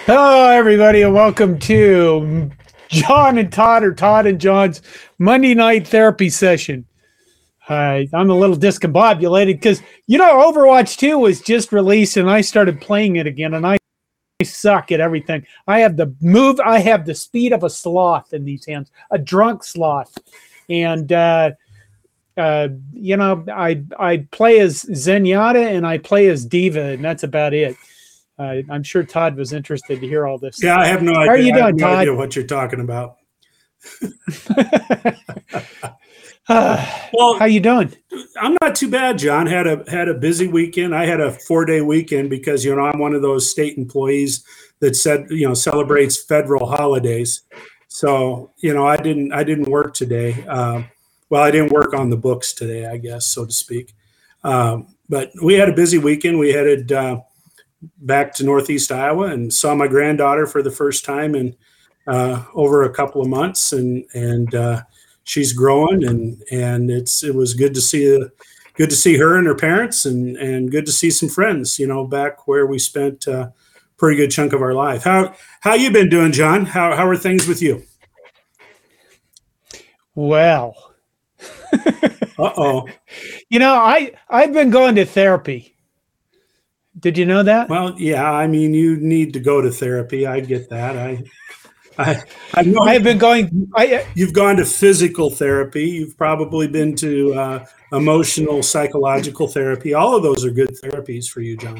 Hello, everybody, and welcome to John and Todd, or Todd and John's Monday night therapy session. I'm a little discombobulated because, Overwatch 2 was just released and I started playing it again, and I suck at everything. I have the speed of a sloth in these hands, a drunk sloth. And, I play as Zenyatta and I play as D.Va, and that's about it. I'm sure Todd was interested to hear all this. Yeah, I have no idea. How are you doing, Todd? I have no idea what you're talking about. Well, how you doing? I'm not too bad, John. Had a busy weekend. I had a 4-day weekend because I'm one of those state employees that celebrates federal holidays. So I didn't work today. Well, I didn't work on the books today, I guess, so to speak. But we had a busy weekend. We headed back to Northeast Iowa and saw my granddaughter for the first time in over a couple of months, and she's growing, and it was good to see her and her parents, and good to see some friends, back where we spent a pretty good chunk of our life. How you been doing, John? How are things with you? Well, uh-oh. I've been going to therapy. Did you know that? Well, yeah. I mean, you need to go to therapy. I get that. I know I've been going. You've gone to physical therapy. You've probably been to emotional, psychological therapy. All of those are good therapies for you, John.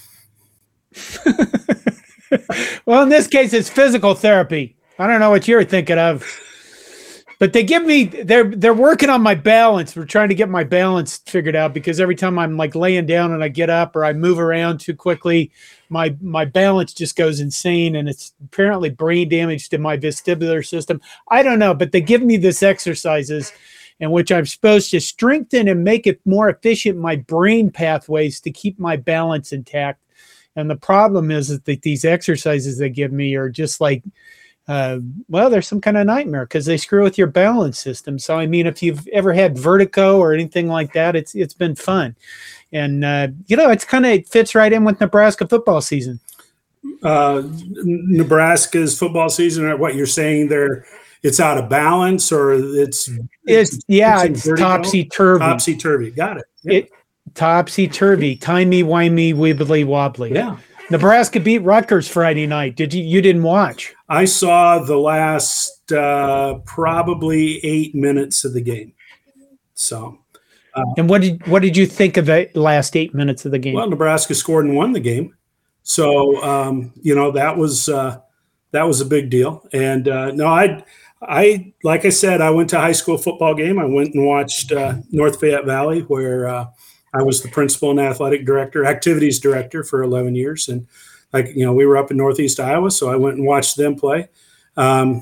Well, in this case, it's physical therapy. I don't know what you're thinking of. But they're working on my balance. We're trying to get my balance figured out, because every time I'm like laying down and I get up or I move around too quickly, my balance just goes insane, and it's apparently brain damage to my vestibular system. I don't know, but they give me this exercises in which I'm supposed to strengthen and make it more efficient, my brain pathways, to keep my balance intact. And the problem is that these exercises they give me are just like, they're some kind of nightmare because they screw with your balance system. So, I mean, if you've ever had vertigo or anything like that, it's been fun. And, it fits right in with Nebraska football season. Nebraska's football season, or what you're saying there, it's out of balance, or it's topsy-turvy. Topsy-turvy. Got it. Yeah. Topsy-turvy, timey-wimey, wibbly-wobbly. Yeah. Nebraska beat Rutgers Friday night. You didn't watch? I saw the last probably 8 minutes of the game. So, and what did you think of the last 8 minutes of the game? Well, Nebraska scored and won the game, so that was a big deal. And I like I said, I went to a high school football game. I went and watched North Fayette Valley, where I was the principal and athletic director, activities director for 11 years. And we were up in Northeast Iowa, so I went and watched them play. Not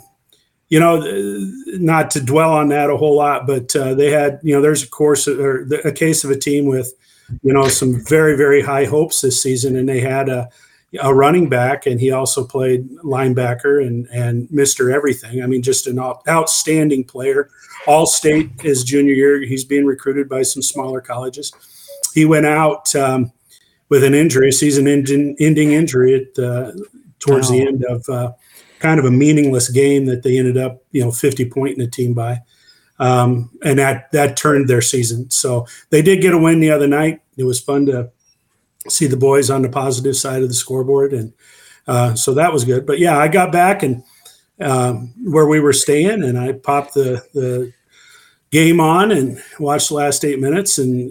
to dwell on that a whole lot, but they had, there's a case of a team with, some very, very high hopes this season. And they had a running back, and he also played linebacker and Mr. Everything. I mean, just an outstanding player. All state his junior year. He's being recruited by some smaller colleges. He went out with an injury, a season-ending injury towards the end of kind of a meaningless game that they ended up, 50-pointing the team by, and that turned their season. So they did get a win the other night. It was fun to see the boys on the positive side of the scoreboard, and so that was good. But yeah, I got back and where we were staying, and I popped the game on and watched the last 8 minutes, and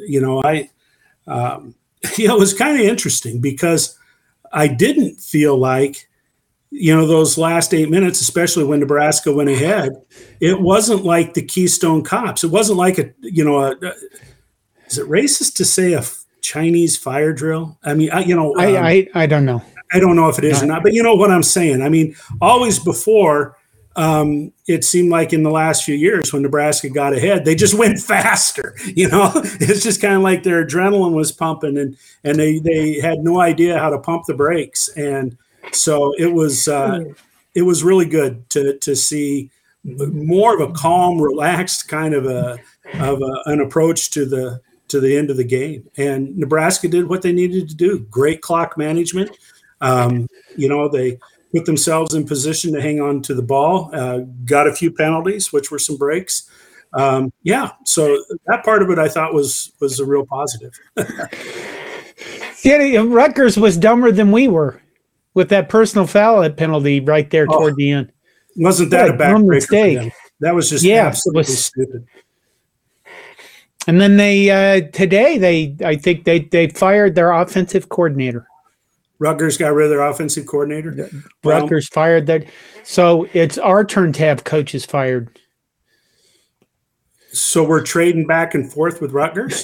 it was kind of interesting because I didn't feel like, those last 8 minutes, especially when Nebraska went ahead, it wasn't like the Keystone Cops. It wasn't like is it racist to say a Chinese fire drill? I mean, I don't know. I don't know if it is or not, but you know what I'm saying? I mean, always before, it seemed like in the last few years when Nebraska got ahead, they just went faster. It's just kind of like their adrenaline was pumping, and they had no idea how to pump the brakes. And so it was really good to see more of a calm, relaxed kind of an approach to the end of the game. And Nebraska did what they needed to do. Great clock management. put themselves in position to hang on to the ball. Got a few penalties, which were some breaks. So that part of it I thought was a real positive. Yeah, Rutgers was dumber than we were with that personal foul penalty right there toward the end. Wasn't that a backbreaker for them? That was just absolutely stupid. And then I think they fired their offensive coordinator. Rutgers got rid of their offensive coordinator. Rutgers fired that. So it's our turn to have coaches fired. So we're trading back and forth with Rutgers?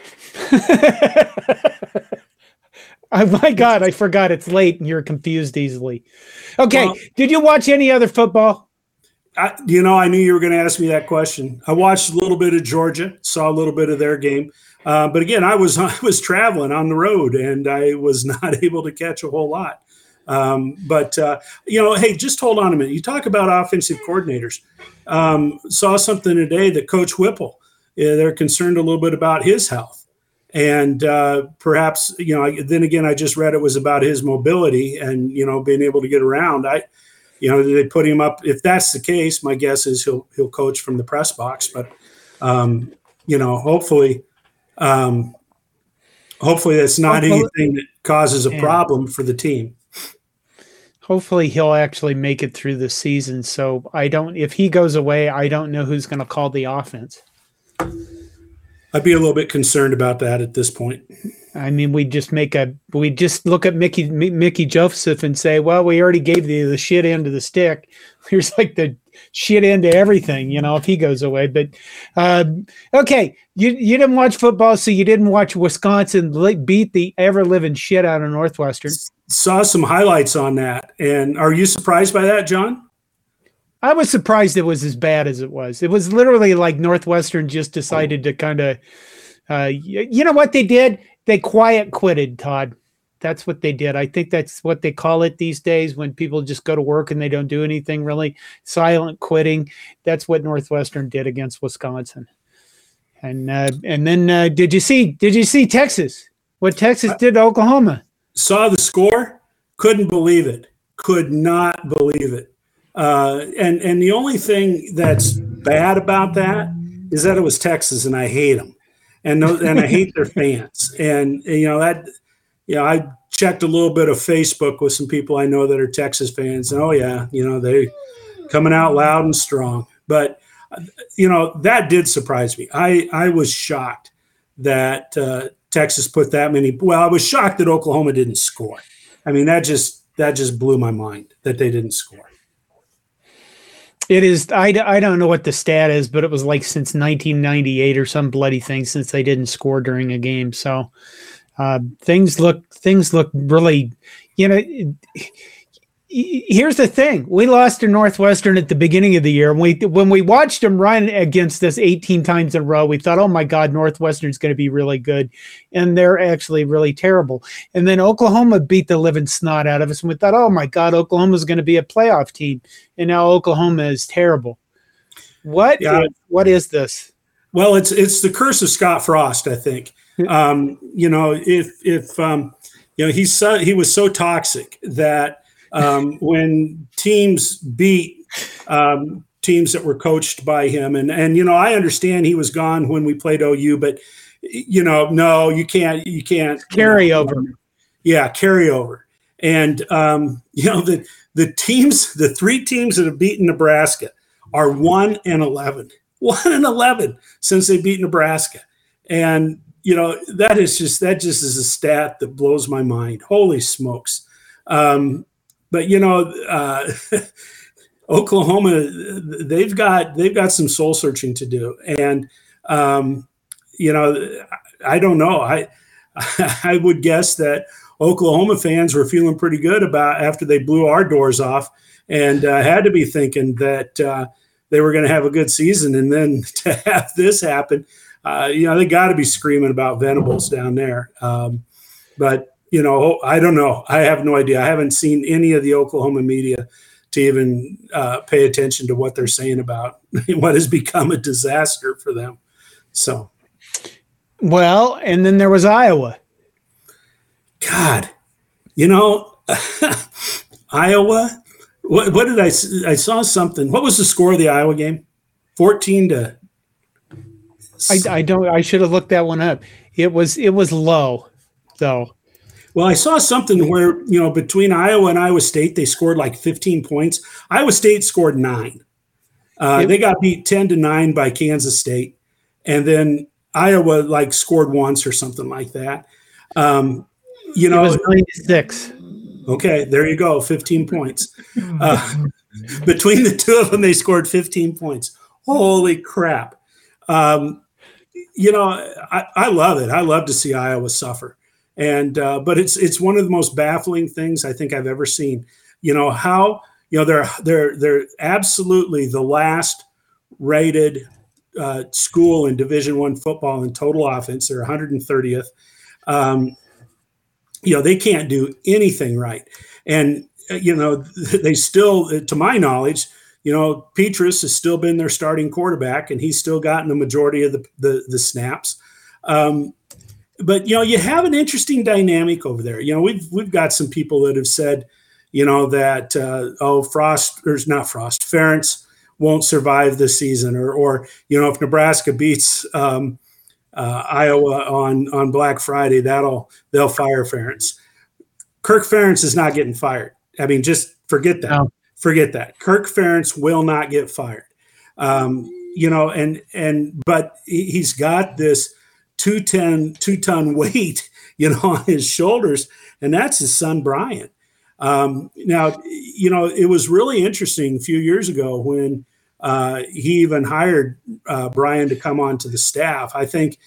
Oh my God, I forgot it's late and you're confused easily. Okay, did you watch any other football? I knew you were going to ask me that question. I watched a little bit of Georgia, saw a little bit of their game. But again, I was traveling on the road and I was not able to catch a whole lot. Hey, just hold on a minute. You talk about offensive coordinators. Saw something today that Coach Whipple, they're concerned a little bit about his health. And perhaps, then again, I just read it was about his mobility and, being able to get around. They put him up. If that's the case, my guess is he'll coach from the press box. But, hopefully that's not anything that causes a problem for the team. Hopefully he'll actually make it through the season. So if he goes away, I don't know who's going to call the offense. I'd be a little bit concerned about that at this point. I mean, we just look at Mickey Joseph and say, well, we already gave the shit end of the stick. Here's like the shit end to everything, if he goes away. But okay, you didn't watch football, so you didn't watch Wisconsin beat the ever-living shit out of Northwestern. Saw some highlights on that. And are you surprised by that, John? I was surprised it was as bad as it was. It was literally like Northwestern just decided to kind of, you know what they did? They quiet quitted, Todd. That's what they did. I think that's what they call it these days when people just go to work and they don't do anything really. Silent quitting. That's what Northwestern did against Wisconsin. And then did you see Texas? What Texas did to Oklahoma? Saw the score. Couldn't believe it. Could not believe it. And the only thing that's bad about that is that it was Texas, and I hate them, and I hate their fans. And I checked a little bit of Facebook with some people I know that are Texas fans, and they coming out loud and strong. But that did surprise me. I was shocked that Texas put that many. Well, I was shocked that Oklahoma didn't score. I mean, that just blew my mind that they didn't score. It is. I don't know what the stat is, but it was like since 1998 or some bloody thing since they didn't score during a game. So things look really. Here's the thing: we lost to Northwestern at the beginning of the year. When we watched them run against us 18 times in a row, we thought, "Oh my God, Northwestern's going to be really good," and they're actually really terrible. And then Oklahoma beat the living snot out of us, and we thought, "Oh my God, Oklahoma's going to be a playoff team," and now Oklahoma is terrible. What is this? Well, it's the curse of Scott Frost, I think. He was so toxic that. When teams beat teams that were coached by him, and I understand he was gone when we played OU, but no, you can't carry over. Yeah, carry over. And the teams, the three teams that have beaten Nebraska are 1-11, 1-11 since they beat Nebraska, and that just is a stat that blows my mind. Holy smokes! But Oklahoma, they've got some soul searching to do, and I don't know. I would guess that Oklahoma fans were feeling pretty good about after they blew our doors off, and had to be thinking that they were going to have a good season, and then to have this happen, they got to be screaming about Venables down there, but. I don't know. I have no idea. I haven't seen any of the Oklahoma media to even pay attention to what they're saying about what has become a disaster for them. So, well, and then there was Iowa. God, Iowa. What did I saw something. What was the score of the Iowa game? 14 to. I don't. I should have looked that one up. It was low, though. Well, I saw something where, between Iowa and Iowa State, they scored like 15 points. Iowa State scored 9. They got beat 10-9 by Kansas State, and then Iowa scored once or something like that. It was 9-6. Okay, there you go, 15 points. Between the two of them, they scored 15 points. Holy crap! I love it. I love to see Iowa suffer, but it's one of the most baffling things I think I've ever seen. How they're absolutely the last rated school in Division I football in total offense. They're 130th. They can't do anything right. And, they still, to my knowledge, Petrus has still been their starting quarterback, and he's still gotten the majority of the snaps. But, you have an interesting dynamic over there. We've got some people that have said, that, Ferentz won't survive this season, or if Nebraska beats Iowa on Black Friday, they'll fire Ferentz. Kirk Ferentz is not getting fired. I mean, just forget that. No. Forget that. Kirk Ferentz will not get fired. But he's got this 2-ton weight, on his shoulders, and that's his son Brian. Now, it was really interesting a few years ago when he even hired Brian to come onto the staff. I think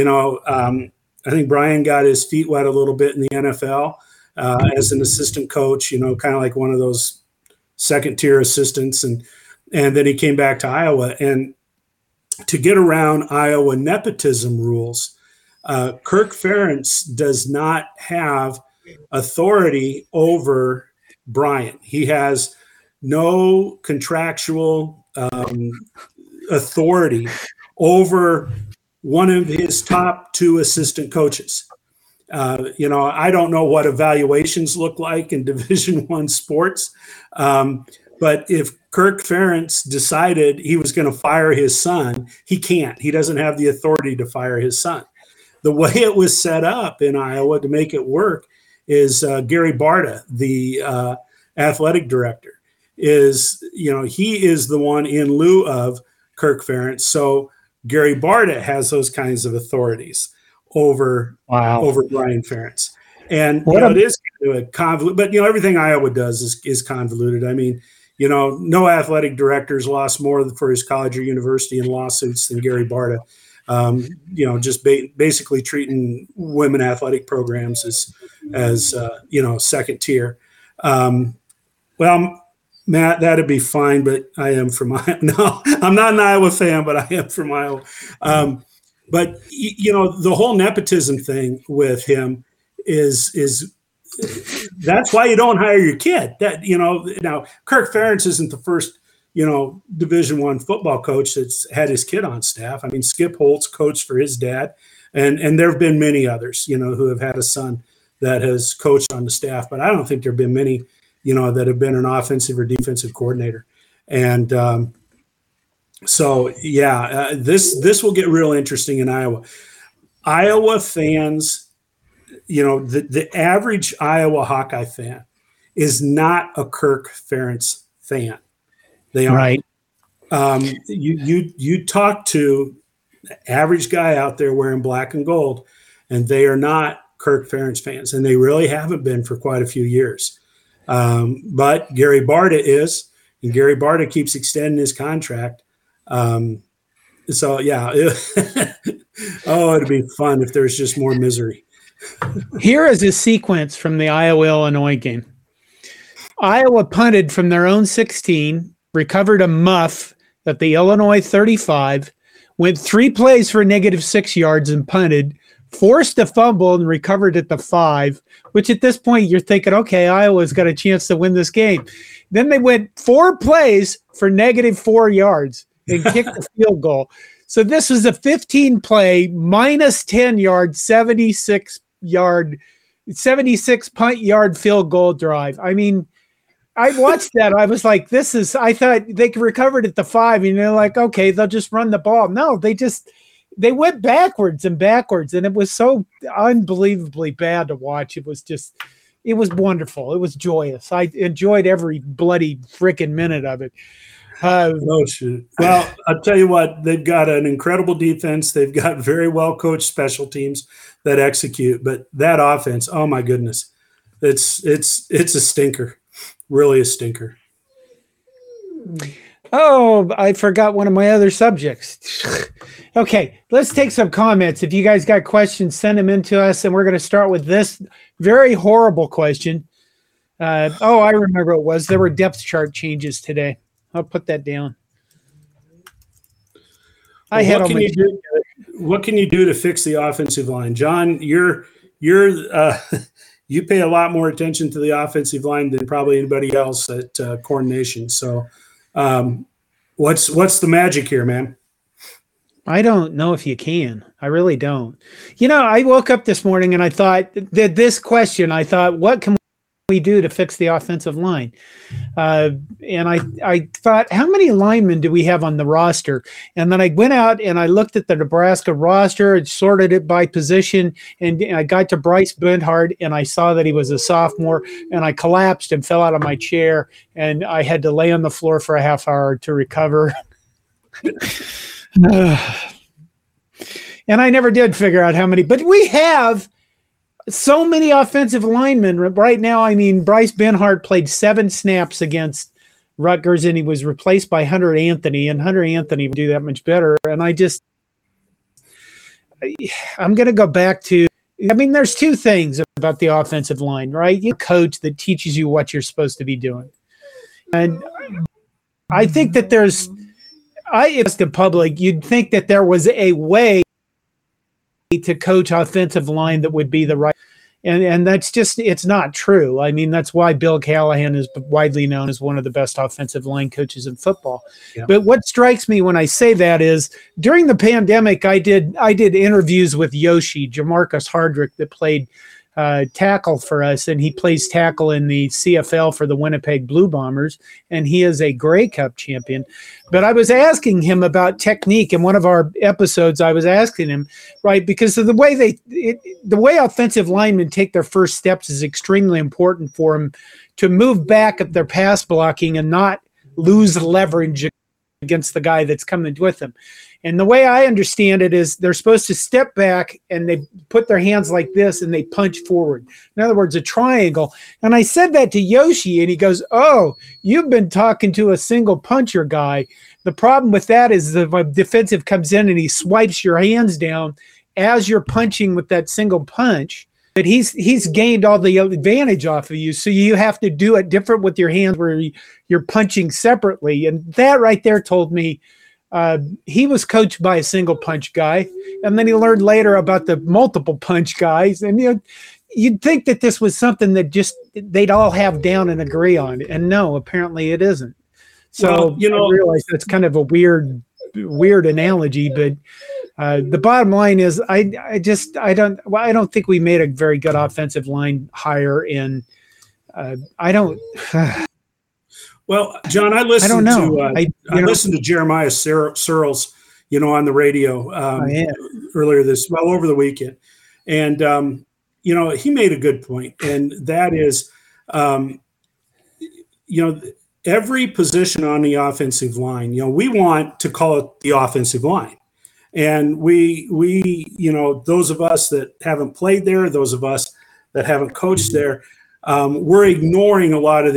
Brian got his feet wet a little bit in the NFL as an assistant coach, kind of like one of those second-tier assistants, and then he came back to Iowa. And to get around Iowa nepotism rules, Kirk Ferentz does not have authority over Brian. He has no contractual authority over one of his top 2 assistant coaches. I don't know what evaluations look like in Division I sports, but if Kirk Ferentz decided he was going to fire his son, he can't. He doesn't have the authority to fire his son. The way it was set up in Iowa to make it work is Gary Barta, the athletic director, he is the one in lieu of Kirk Ferentz. So Gary Barta has those kinds of authorities over Brian Ferentz. And it is kind of a convoluted, but everything Iowa does is convoluted. I mean, no athletic director's lost more for his college or university in lawsuits than Gary Barta. Just basically treating women athletic programs as second tier. Well, Matt, that'd be fine, but I am from Iowa. No, I'm not an Iowa fan, but I am from Iowa. But the whole nepotism thing with him is that's why you don't hire your kid. That now Kirk Ferentz isn't the first Division I football coach that's had his kid on staff. I mean, Skip Holtz coached for his dad, and there have been many others who have had a son that has coached on the staff. But I don't think there have been many that have been an offensive or defensive coordinator. And this will get real interesting in Iowa. Iowa fans, the average Iowa Hawkeye fan is not a Kirk Ferentz fan. They aren't. Right. You talk to the average guy out there wearing black and gold, and they are not Kirk Ferentz fans, and they really haven't been for quite a few years. But Gary Barta is, and Gary Barta keeps extending his contract. It'd be fun if there's just more misery. Here is a sequence from the Iowa-Illinois game. Iowa punted from their own 16, recovered a muff at the Illinois 35, went 3 plays for -6 yards and punted, forced a fumble and recovered at the 5, which at this point you're thinking, okay, Iowa's got a chance to win this game. Then they went 4 plays for -4 yards and kicked the field goal. So this was a 15-play, -10 yard, 76 punt yard field goal drive. I mean, I watched that. I was like, I thought they recovered at the 5, and they're like, okay, they'll just run the ball. No, they went backwards, and it was so unbelievably bad to watch. It was wonderful. It was joyous. I enjoyed every bloody freaking minute of it. Oh, shoot. Well, I'll tell you what, they've got an incredible defense. They've got very well coached special teams that execute, but that offense, oh my goodness, it's a stinker, really a stinker. Oh, I forgot one of my other subjects. Okay, let's take some comments. If you guys got questions, send them in to us, and we're going to start with this very horrible question. I remember it was. There were depth chart changes today. I'll put that down. What can you do to fix the offensive line, John? You pay a lot more attention to the offensive line than probably anybody else at Corn Nation. So, what's the magic here, man? I don't know if you can. I really don't. I woke up this morning and I thought what can we do to fix the offensive line? And I thought, how many linemen do we have on the roster? And then I went out and I looked at the Nebraska roster and sorted it by position. And I got to Bryce Benhart and I saw that he was a sophomore, and I collapsed and fell out of my chair, and I had to lay on the floor for a half hour to recover. And I never did figure out how many, but we have so many offensive linemen right now. I mean, Bryce Benhart played 7 snaps against Rutgers, and he was replaced by Hunter Anthony, and Hunter Anthony would do that much better. And I'm going to go back to, there's 2 things about the offensive line, right? You coach that teaches you what you're supposed to be doing. And I think that as the public, you'd think that there was a way to coach offensive line that would be the right, and that's just, it's not true. That's why Bill Callahan is widely known as one of the best offensive line coaches in football. Yeah. But what strikes me when I say that is, during the pandemic, I did interviews with Yoshi, Jamarcus Hardrick, that played tackle for us, and he plays tackle in the CFL for the Winnipeg Blue Bombers, and he is a Grey Cup champion. But I was asking him about technique in one of our episodes. I was asking him, right, because of the way offensive linemen take their first steps is extremely important for them to move back at their pass blocking and not lose leverage against the guy that's coming with them. And the way I understand it is they're supposed to step back and they put their hands like this and they punch forward. In other words, a triangle. And I said that to Yoshi, and he goes, "Oh, you've been talking to a single puncher guy. The problem with that is if a defensive comes in and he swipes your hands down as you're punching with that single punch, that he's gained all the advantage off of you. So you have to do it different with your hands where you're punching separately." And that right there told me he was coached by a single punch guy, and then he learned later about the multiple punch guys. And you'd think that this was something that just they'd all have down and agree on, and no, apparently it isn't. So I realize that's kind of a weird analogy, but the bottom line is I don't think we made a very good offensive line hire, and I don't. Well, John, I listened to Jeremiah Searles, on the radio earlier over the weekend, and he made a good point, and that is, every position on the offensive line, we want to call it the offensive line, and we those of us that haven't played there, those of us that haven't coached there, we're ignoring a lot of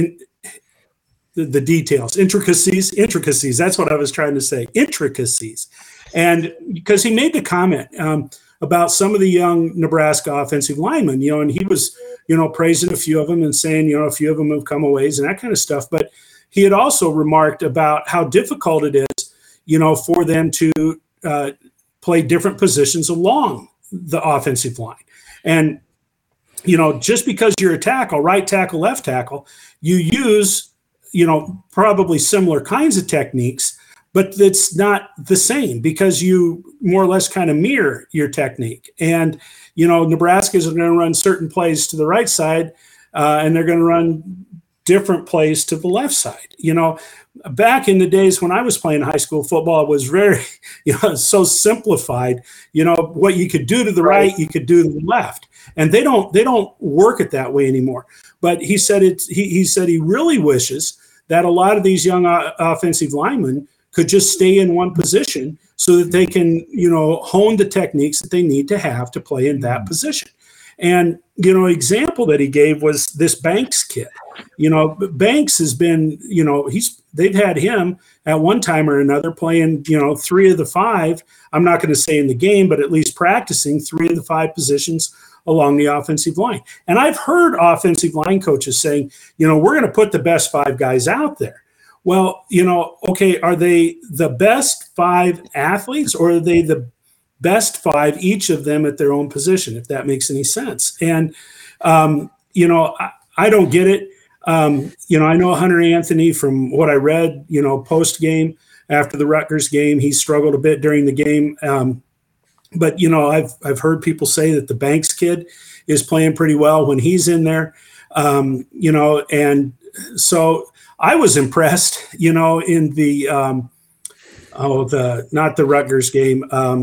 the details, intricacies. That's what I was trying to say, intricacies. And because he made the comment about some of the young Nebraska offensive linemen, and he was, praising a few of them and saying, a few of them have come a ways and that kind of stuff. But he had also remarked about how difficult it is, for them to play different positions along the offensive line. And, just because you're a tackle, right tackle, left tackle, you use probably similar kinds of techniques, but it's not the same because you more or less kind of mirror your technique. And, Nebraska is going to run certain plays to the right side, and they're going to run different plays to the left side. Back in the days when I was playing high school football, it was very, so simplified. What you could do to the right, you could do to the left, and they don't work it that way anymore. But he said he said he really wishes that a lot of these young offensive linemen could just stay in one position so that they can, hone the techniques that they need to have to play in that position. And, example that he gave was this Banks kid. Banks has been, they've had him at one time or another playing, 3 of the 5. I'm not going to say in the game, but at least practicing 3 of the 5 positions along the offensive line. And I've heard offensive line coaches saying, we're going to put the best 5 guys out there. Well, okay, are they the best 5 athletes, or are they the best 5, each of them at their own position, if that makes any sense? And, I don't get it. I know Hunter Anthony, from what I read, post game after the Rutgers game, he struggled a bit during the game. But I've heard people say that the Banks kid is playing pretty well when he's in there. And so I was impressed, in the not the Rutgers game.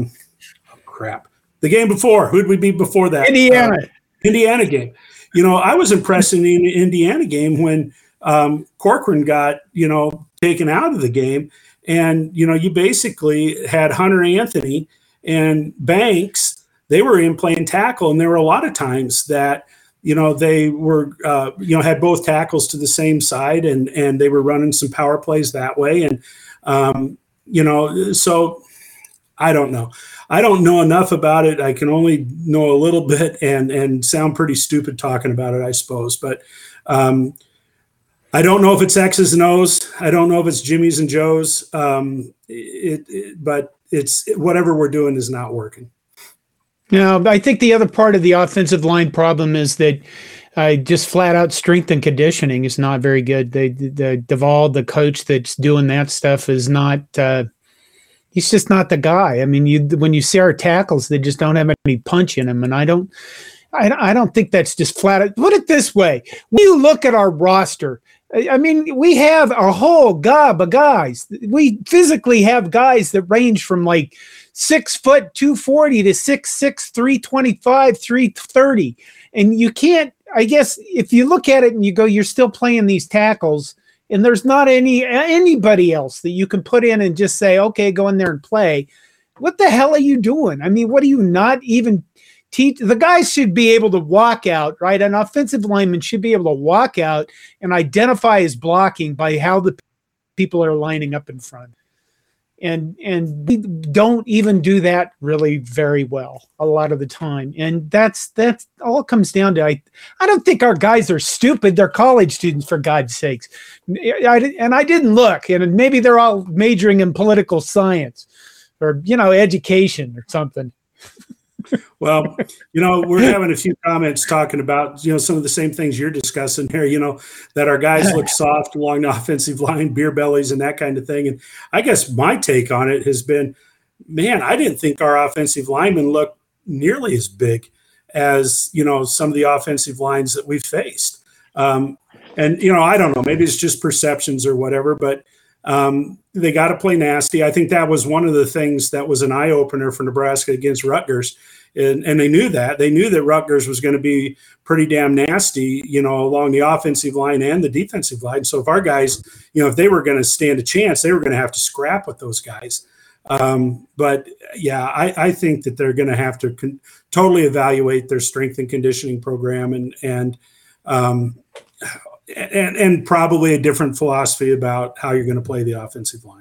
The game before, who'd we beat before that? Indiana game. I was impressed in the Indiana game when Corcoran got, taken out of the game. And, you basically had Hunter Anthony and Banks. They were in playing tackle. And there were a lot of times that, they were, had both tackles to the same side, and they were running some power plays that way. And, so I don't know. I don't know enough about it. I can only know a little bit and sound pretty stupid talking about it, I suppose. But I don't know if it's X's and O's. I don't know if it's Jimmy's and Joe's. But it's whatever we're doing is not working. No, I think the other part of the offensive line problem is that just flat out strength and conditioning is not very good. The Duvall, the coach that's doing that stuff, is not. He's just not the guy. I mean, when you see our tackles, they just don't have any punch in them, and I don't think that's just flat out. Put it this way: when you look at our roster, I mean, we have a whole gob of guys. We physically have guys that range from like 6 foot 240 to 6'6", 325, 330. And you can't, I guess, if you look at it and you go, you're still playing these tackles, and there's not anybody else that you can put in and just say, okay, go in there and play. What the hell are you doing? I mean, what do you not even teach? The guys should be able to walk out, right? An offensive lineman should be able to walk out and identify his blocking by how the people are lining up in front. And we don't even do that really very well a lot of the time. And that's all it comes down to. I don't think our guys are stupid. They're college students, for God's sakes. I didn't look, and maybe they're all majoring in political science or, education or something. Well, we're having a few comments talking about, some of the same things you're discussing here, that our guys look soft along the offensive line, beer bellies and that kind of thing. And I guess my take on it has been, man, I didn't think our offensive linemen looked nearly as big as, some of the offensive lines that we faced. And, I don't know, maybe it's just perceptions or whatever, but they got to play nasty. I think that was one of the things that was an eye opener for Nebraska against Rutgers. And they knew that. They knew that Rutgers was going to be pretty damn nasty, along the offensive line and the defensive line. So if our guys, if they were going to stand a chance, they were going to have to scrap with those guys. But yeah, I think that they're going to have to totally evaluate their strength and conditioning program and probably a different philosophy about how you're going to play the offensive line.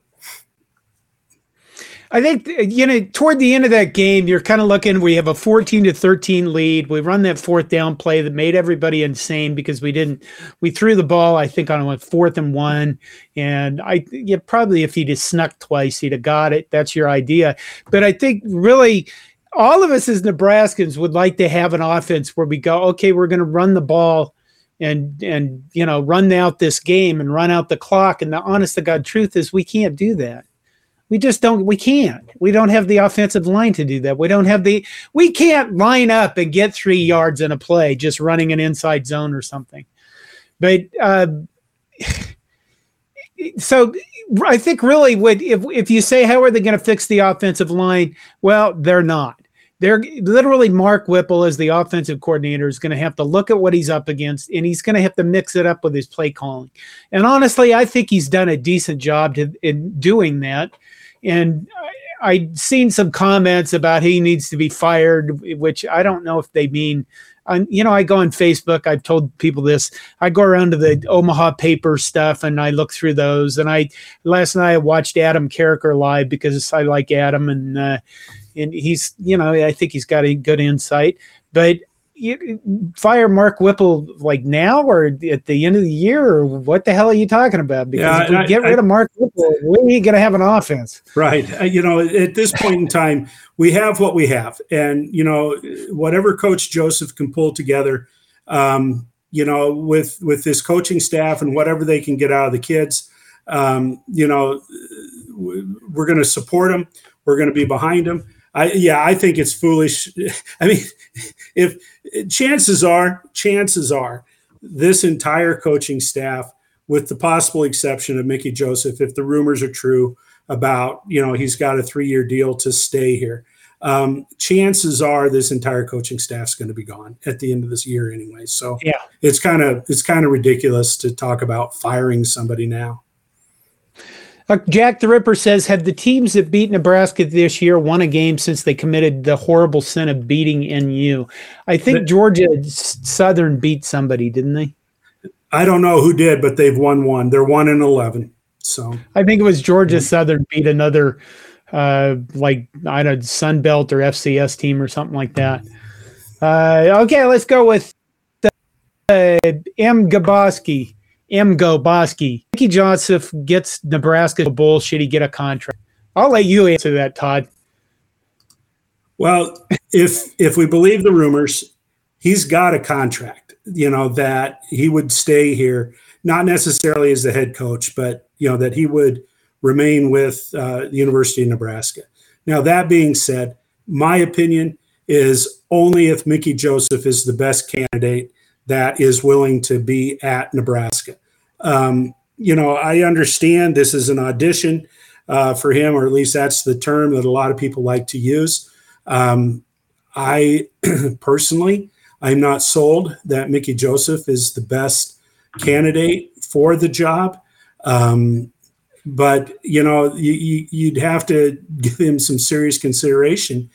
I think, toward the end of that game, you're kind of looking, we have a 14-13 lead. We run that 4th down play that made everybody insane because we threw the ball, I think, on 4th and 1. And probably if he'd have snuck twice, he'd have got it. That's your idea. But I think really all of us as Nebraskans would like to have an offense where we go, okay, we're going to run the ball and run out this game and run out the clock. And the honest to God truth is we can't do that. We just don't. We can't. We don't have the offensive line to do that. We can't line up and get 3 yards in a play just running an inside zone or something. But so I think really if you say how are they going to fix the offensive line? Well, they're not. They're literally Mark Whipple as the offensive coordinator is going to have to look at what he's up against, and he's going to have to mix it up with his play calling. And honestly, I think he's done a decent job in doing that. And I've seen some comments about he needs to be fired, which I don't know if they mean. I go on Facebook. I've told people this. I go around to the Omaha paper stuff and I look through those. And last night I watched Adam Carricker live because I like Adam and he's, I think he's got a good insight. But fire Mark Whipple like now or at the end of the year, or what the hell are you talking about? Because if we get rid of Mark Whipple, we ain't going to have an offense. Right. At this point in time, we have what we have. And, whatever Coach Joseph can pull together, with this coaching staff and whatever they can get out of the kids, we're going to support them. We're going to be behind them. I think it's foolish. I mean, if chances are this entire coaching staff, with the possible exception of Mickey Joseph, if the rumors are true about, he's got a 3-year deal to stay here, chances are this entire coaching staff's going to be gone at the end of this year anyway. So yeah, it's kind of ridiculous to talk about firing somebody now. Jack the Ripper says, have the teams that beat Nebraska this year won a game since they committed the horrible sin of beating NU? I think Georgia Southern beat somebody, didn't they? I don't know who did, but they've won one. They're 1-11. So I think it was Georgia Southern beat another, Sun Belt or FCS team or something like that. Okay, let's go with M. Gaboski. Mickey Joseph gets Nebraska bowl. Should he get a contract? I'll let you answer that, Todd. Well, if we believe the rumors, he's got a contract, that he would stay here, not necessarily as the head coach, but, that he would remain with the University of Nebraska. Now, that being said, my opinion is only if Mickey Joseph is the best candidate that is willing to be at Nebraska. I understand this is an audition for him, or at least that's the term that a lot of people like to use. I personally, I'm not sold that Mickey Joseph is the best candidate for the job. But, you'd have to give him some serious consideration,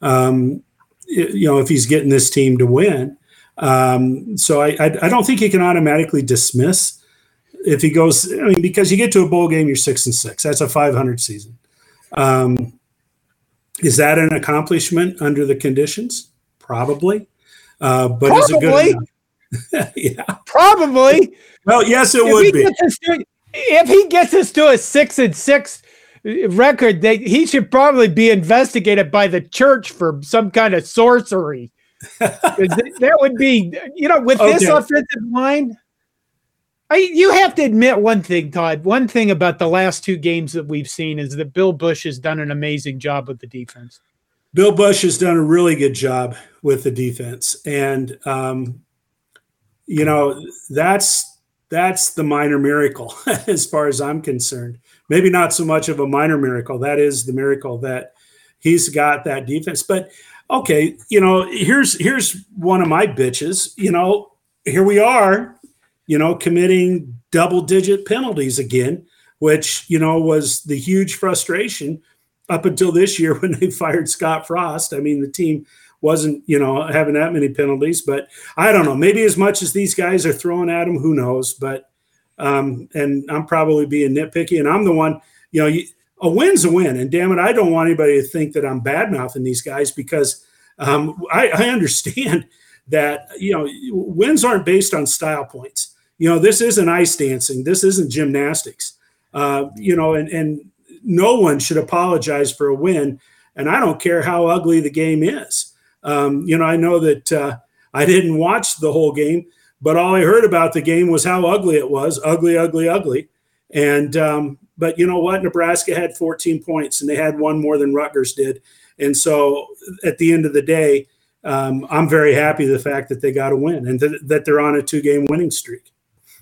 if he's getting this team to win. So I don't think he can automatically dismiss if he goes, because you get to a bowl game, you're 6-6. That's a 500 season. Is that an accomplishment under the conditions? Probably. But probably. Is it good enough? Yeah. Probably. Well, yes, it would be. If he gets us to a 6-6 record, he should probably be investigated by the church for some kind of sorcery. That would be, with this offensive line. You have to admit one thing, Todd. One thing about the last 2 games that we've seen is that Bill Busch has done an amazing job with the defense. Bill Busch has done a really good job with the defense. And, that's the minor miracle as far as I'm concerned. Maybe not so much of a minor miracle. That is the miracle that he's got that defense. But, okay, here's one of my bitches. Here we are, committing double-digit penalties again, which, was the huge frustration up until this year when they fired Scott Frost. I mean, the team wasn't, having that many penalties, but I don't know. Maybe as much as these guys are throwing at him, who knows? But and I'm probably being nitpicky, and I'm the one, a win's a win. And damn it, I don't want anybody to think that I'm bad-mouthing these guys because I understand that, wins aren't based on style points. This isn't ice dancing. This isn't gymnastics. And no one should apologize for a win. And I don't care how ugly the game is. I know that I didn't watch the whole game, but all I heard about the game was how ugly it was. Ugly, ugly, ugly. And but you know what? Nebraska had 14 points, and they had one more than Rutgers did. And so at the end of the day, I'm very happy the fact that they got a win and that they're on a 2-game winning streak.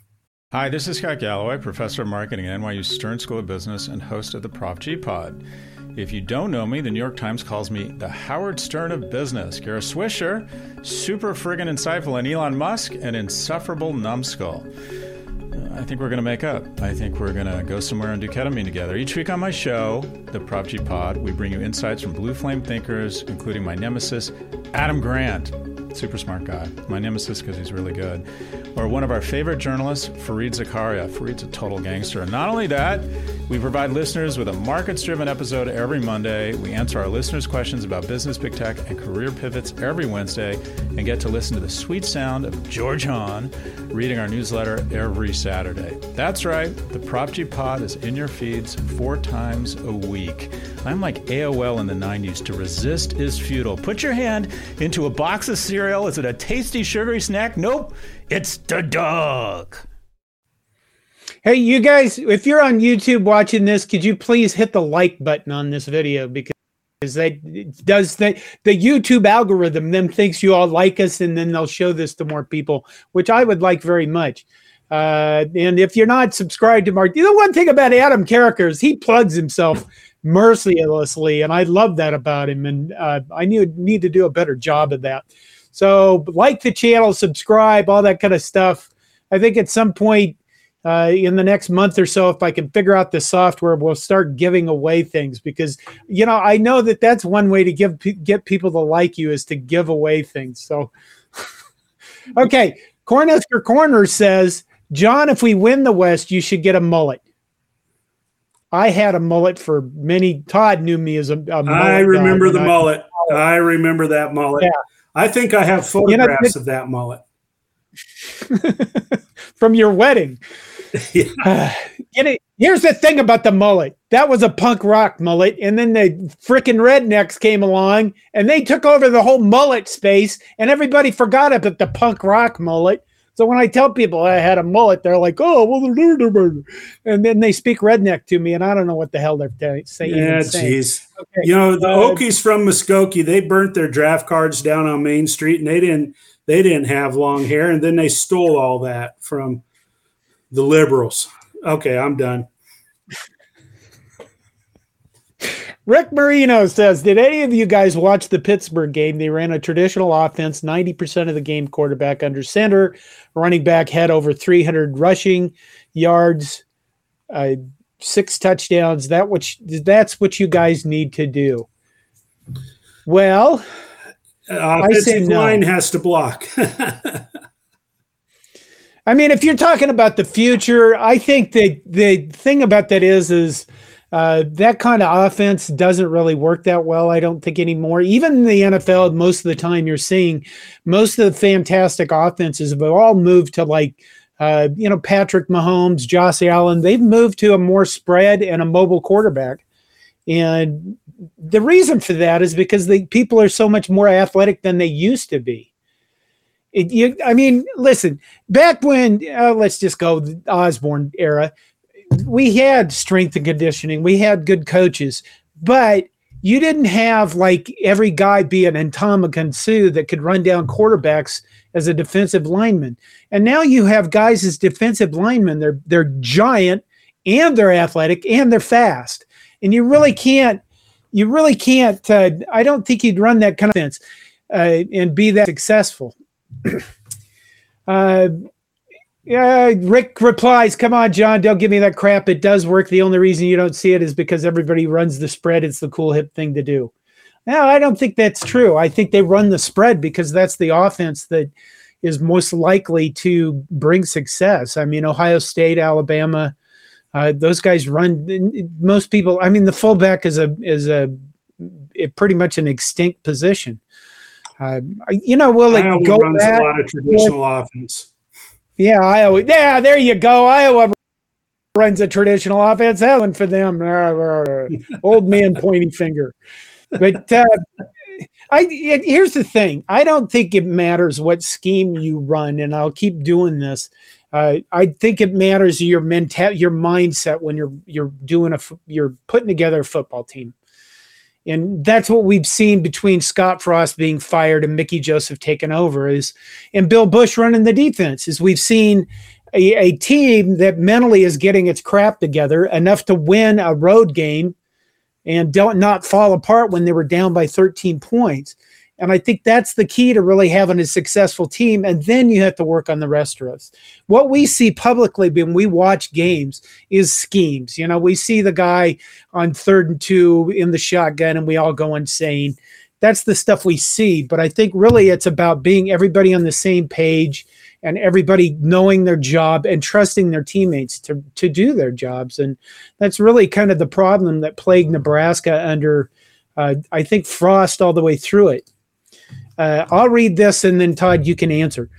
Hi, this is Scott Galloway, professor of marketing at NYU Stern School of Business and host of the Prof G Pod. If you don't know me, the New York Times calls me the Howard Stern of business. Kara Swisher, super friggin' insightful, and Elon Musk, an insufferable numbskull. I think we're going to make up. I think we're going to go somewhere and do ketamine together. Each week on my show, the Prof G Pod, we bring you insights from blue flame thinkers, including my nemesis, Adam Grant. Super smart guy. My nemesis because he's really good. Or one of our favorite journalists, Fareed Zakaria. Fareed's a total gangster. And not only that, we provide listeners with a markets-driven episode every Monday. We answer our listeners' questions about business, big tech, and career pivots every Wednesday, and get to listen to the sweet sound of George Hahn reading our newsletter every Saturday. That's right. The Prop G Pod is in your feeds 4 times a week. I'm like AOL in the 90s. To resist is futile. Put your hand into a box of cereal. Is it a tasty, sugary snack? Nope. It's the dog. Hey, you guys, if you're on YouTube watching this, could you please hit the like button on this video, because that does the YouTube algorithm then thinks you all like us, and then they'll show this to more people, which I would like very much. And if you're not subscribed to Mark, the one thing about Adam Carricker is he plugs himself mercilessly, and I love that about him, and I need to do a better job of that. So like the channel, subscribe, all that kind of stuff. I think at some point in the next month or so, if I can figure out the software, we'll start giving away things, because, you know, I know that that's one way to get people to like you, is to give away things. So, okay. Cornhusker Corner says, John, if we win the West, you should get a mullet. I had a mullet for many. Todd knew me as a mullet. I remember the mullet. I remember that mullet. Yeah. I think I have photographs of that mullet. From your wedding. Yeah. Here's the thing about the mullet. That was a punk rock mullet, and then the frickin' rednecks came along, and they took over the whole mullet space, and everybody forgot about the punk rock mullet. So when I tell people I had a mullet, they're like, oh, well, and then they speak redneck to me, and I don't know what the hell they're saying. Yeah, jeez. Okay. You know, the Okies from Muskogee, they burnt their draft cards down on Main Street, and they didn't have long hair, and then they stole all that from the liberals. Okay, I'm done. Rick Marino says, did any of you guys watch the Pittsburgh game? They ran a traditional offense, 90% of the game quarterback under center, running back had over 300 rushing yards, 6 touchdowns. That's what you guys need to do. Well, I say no. Line has to block. I mean, if you're talking about the future, I think that the thing about that is that kind of offense doesn't really work that well, I don't think, anymore. Even in the NFL, most of the time you're seeing most of the fantastic offenses have all moved to Patrick Mahomes, Josh Allen. They've moved to a more spread and a mobile quarterback. And the reason for that is because the people are so much more athletic than they used to be. Listen, back when, let's just go the Osborne era, we had strength and conditioning. We had good coaches, but you didn't have like every guy be an Ndamukong Suh that could run down quarterbacks as a defensive lineman. And now you have guys as defensive linemen. They're giant, and they're athletic, and they're fast. And you really can't, I don't think you'd run that kind of offense and be that successful. Rick replies, come on, John, don't give me that crap. It does work. The only reason you don't see it is because everybody runs the spread. It's the cool, hip thing to do. No, I don't think that's true. I think they run the spread because that's the offense that is most likely to bring success. I mean, Ohio State, Alabama, those guys run. Most people, I mean, the fullback is pretty much an extinct position. Will it go runs a lot of traditional offense. Yeah, Iowa. Yeah, there you go. Iowa runs a traditional offense. That one for them. Old man pointing finger. But here's the thing. I don't think it matters what scheme you run, and I'll keep doing this. I think it matters your mindset when you're putting together a football team. And that's what we've seen between Scott Frost being fired and Mickey Joseph taking over and Bill Bush running the defense. Is we've seen a team that mentally is getting its crap together enough to win a road game and don't not fall apart when they were down by 13 points. And I think that's the key to really having a successful team. And then you have to work on the rest of us. What we see publicly when we watch games is schemes. We see the guy on 3rd and 2 in the shotgun and we all go insane. That's the stuff we see. But I think really it's about being everybody on the same page and everybody knowing their job and trusting their teammates to do their jobs. And that's really kind of the problem that plagued Nebraska under, I think, Frost all the way through it. I'll read this and then, Todd, you can answer.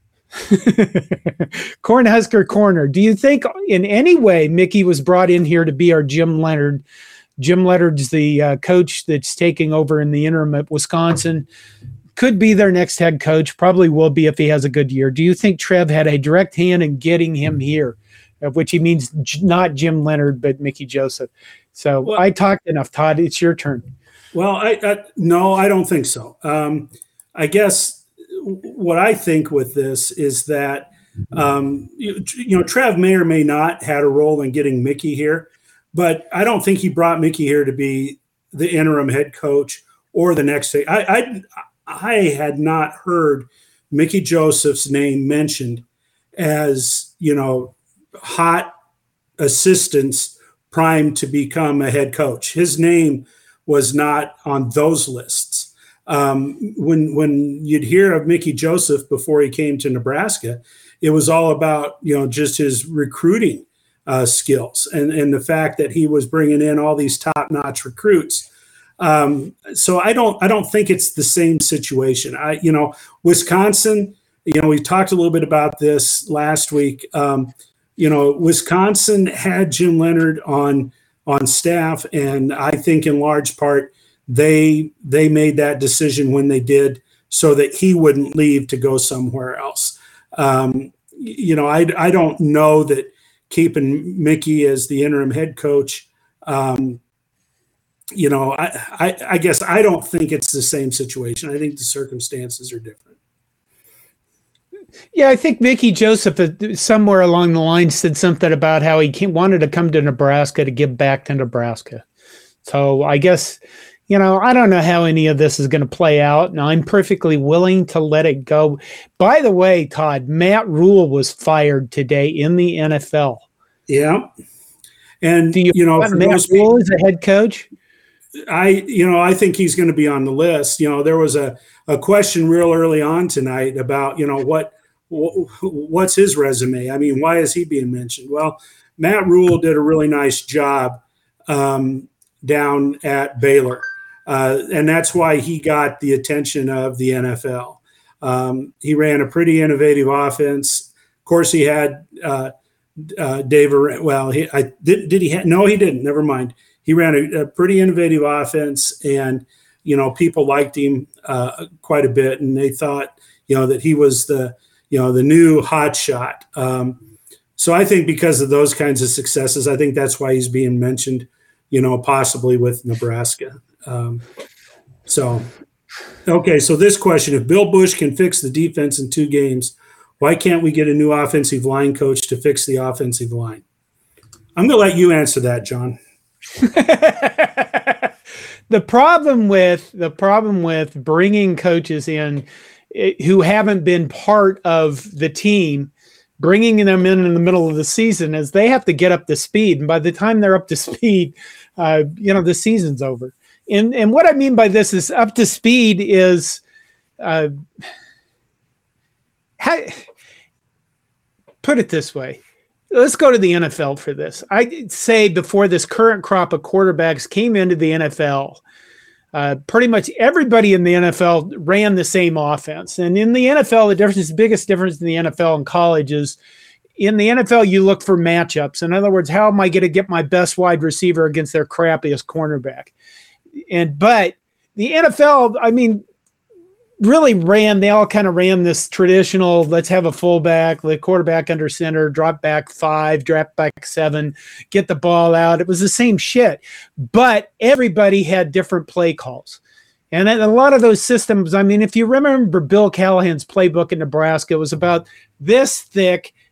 Cornhusker Corner. Do you think in any way Mickey was brought in here to be our Jim Leonhard? Jim Leonhard's the coach that's taking over in the interim at Wisconsin. Could be their next head coach. Probably will be if he has a good year. Do you think Trev had a direct hand in getting him here? Of which he means not Jim Leonhard, but Mickey Joseph. So well, I talked enough, Todd. It's your turn. Well, no, I don't think so. I guess what I think with this is that, Trev may or may not had a role in getting Mickey here, but I don't think he brought Mickey here to be the interim head coach or the next day. I had not heard Mickey Joseph's name mentioned as, hot assistants primed to become a head coach. His name was not on those lists. When you'd hear of Mickey Joseph before he came to Nebraska, it was all about, just his recruiting skills and the fact that he was bringing in all these top-notch recruits. So I don't think it's the same situation. Wisconsin, we talked a little bit about this last week. Wisconsin had Jim Leonhard on staff, and I think in large part they made that decision when they did so that he wouldn't leave to go somewhere else. I don't know that keeping Mickey as the interim head coach, I guess I don't think it's the same situation. I think the circumstances are different. Yeah, I think Mickey Joseph somewhere along the line said something about how he wanted to come to Nebraska to give back to Nebraska. So I guess, I don't know how any of this is going to play out, and I'm perfectly willing to let it go. By the way, Todd, Matt Rule was fired today in the NFL. Yeah. And, do you want Matt Rule as a head coach? I think he's going to be on the list. There was a question real early on tonight about, what's his resume? I mean, why is he being mentioned? Well, Matt Rule did a really nice job down at Baylor. And that's why he got the attention of the NFL. He ran a pretty innovative offense. Of course, he had Dave. Well, did he? No, he didn't. Never mind. He ran a pretty innovative offense, and people liked him quite a bit, and they thought that he was the new hot shot. So I think because of those kinds of successes, I think that's why he's being mentioned. Possibly with Nebraska. So this question: if Bill Busch can fix the defense in 2 games, why can't we get a new offensive line coach to fix the offensive line? I'm going to let you answer that, John. The problem with bringing coaches in who haven't been part of the team, bringing them in the middle of the season, is they have to get up to speed. And by the time they're up to speed, the season's over. And what I mean by this is up to speed is put it this way. Let's go to the NFL for this. I'd say before this current crop of quarterbacks came into the NFL, pretty much everybody in the NFL ran the same offense. And in the NFL, the biggest difference in the NFL and college is in the NFL, you look for matchups. In other words, how am I going to get my best wide receiver against their crappiest cornerback? But the NFL, really they all kind of ran this traditional, let's have a fullback, the quarterback under center, drop back 5, drop back 7, get the ball out. It was the same shit, but everybody had different play calls. And a lot of those systems, if you remember Bill Callahan's playbook in Nebraska, it was about this thick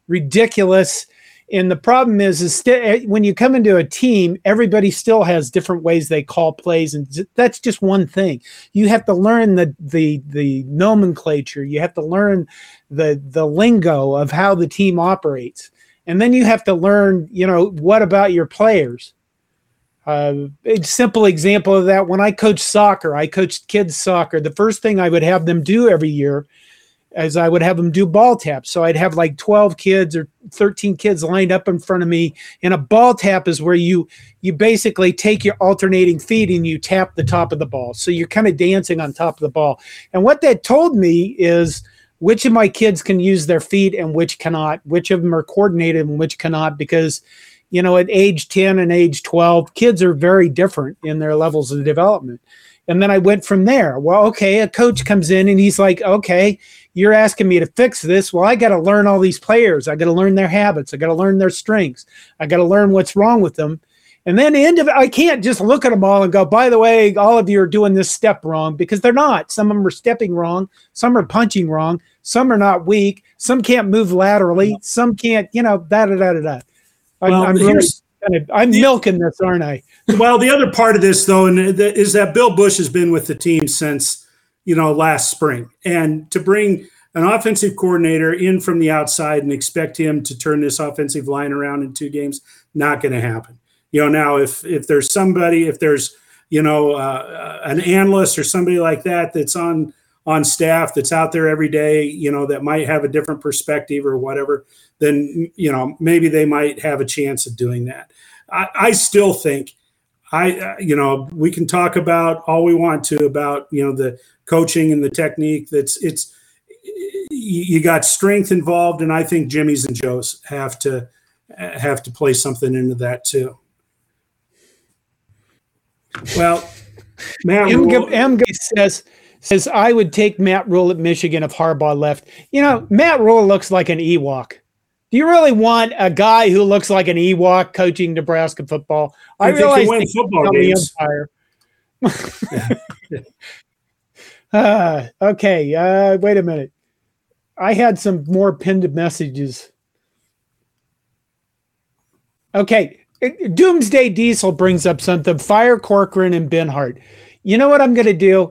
ridiculous. And the problem is when you come into a team, everybody still has different ways they call plays, and that's just one thing. You have to learn the nomenclature. You have to learn the lingo of how the team operates, and then you have to learn, what about your players? A simple example of that: when I coached soccer, I coached kids soccer. The first thing I would have them do every year as I would have them do ball taps. So I'd have like 12 kids or 13 kids lined up in front of me. And a ball tap is where you basically take your alternating feet and you tap the top of the ball. So you're kind of dancing on top of the ball. And what that told me is which of my kids can use their feet and which cannot, which of them are coordinated and which cannot, because, at age 10 and age 12, kids are very different in their levels of development. And then I went from there. Well, okay, a coach comes in and he's like, okay, you're asking me to fix this. Well, I got to learn all these players. I got to learn their habits. I got to learn their strengths. I got to learn what's wrong with them. And then I can't just look at them all and go, by the way, all of you are doing this step wrong, because they're not. Some of them are stepping wrong. Some are punching wrong. Some are not weak. Some can't move laterally. Some can't, da-da-da-da-da. I'm milking this, aren't I? Well, the other part of this, though, is that Bill Busch has been with the team since, last spring. And to bring an offensive coordinator in from the outside and expect him to turn this offensive line around in 2 games, not going to happen. Now if there's somebody, an analyst or somebody like that that's on staff that's out there every day, that might have a different perspective or whatever, then, maybe they might have a chance of doing that. I still think we can talk about all we want to about, the coaching and the technique. You got strength involved. And I think Jimmy's and Joe's have to play something into that too. Well, Matt M says I would take Matt Rule at Michigan if Harbaugh left. Matt Rule looks like an Ewok. Do you really want a guy who looks like an Ewok coaching Nebraska football? I realize they win football games. Okay. Wait a minute. I had some more pinned messages. Okay. Doomsday Diesel brings up something. Fire Corcoran and Benhart. You know what I'm going to do?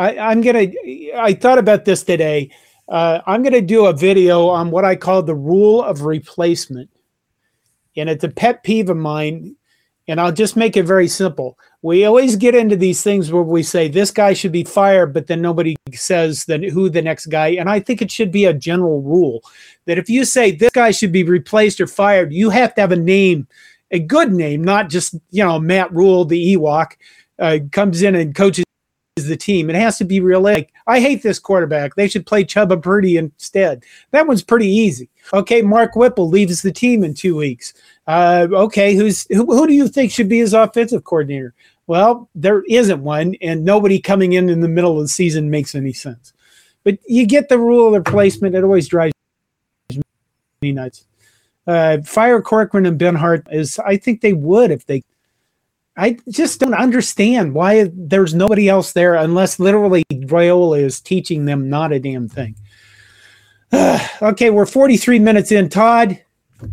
I thought about this today. I'm going to do a video on what I call the rule of replacement. And it's a pet peeve of mine. And I'll just make it very simple. We always get into these things where we say this guy should be fired, but then nobody says who the next guy. And I think it should be a general rule that if you say this guy should be replaced or fired, you have to have a name, a good name, not just, Matt Rule, the Ewok, comes in and coaches the team. It has to be realistic. I hate this quarterback. They should play Chubba Purdy instead. That one's pretty easy. Okay, Mark Whipple leaves the team in 2 weeks. Okay, who do you think should be his offensive coordinator? Well, there isn't one, and nobody coming in the middle of the season makes any sense. But you get the rule of replacement. It always drives me nuts. Fire Corcoran and Benhart I think they would if they. I just don't understand why there's nobody else there unless literally Raiola is teaching them not a damn thing. Okay, we're 43 minutes in. Todd,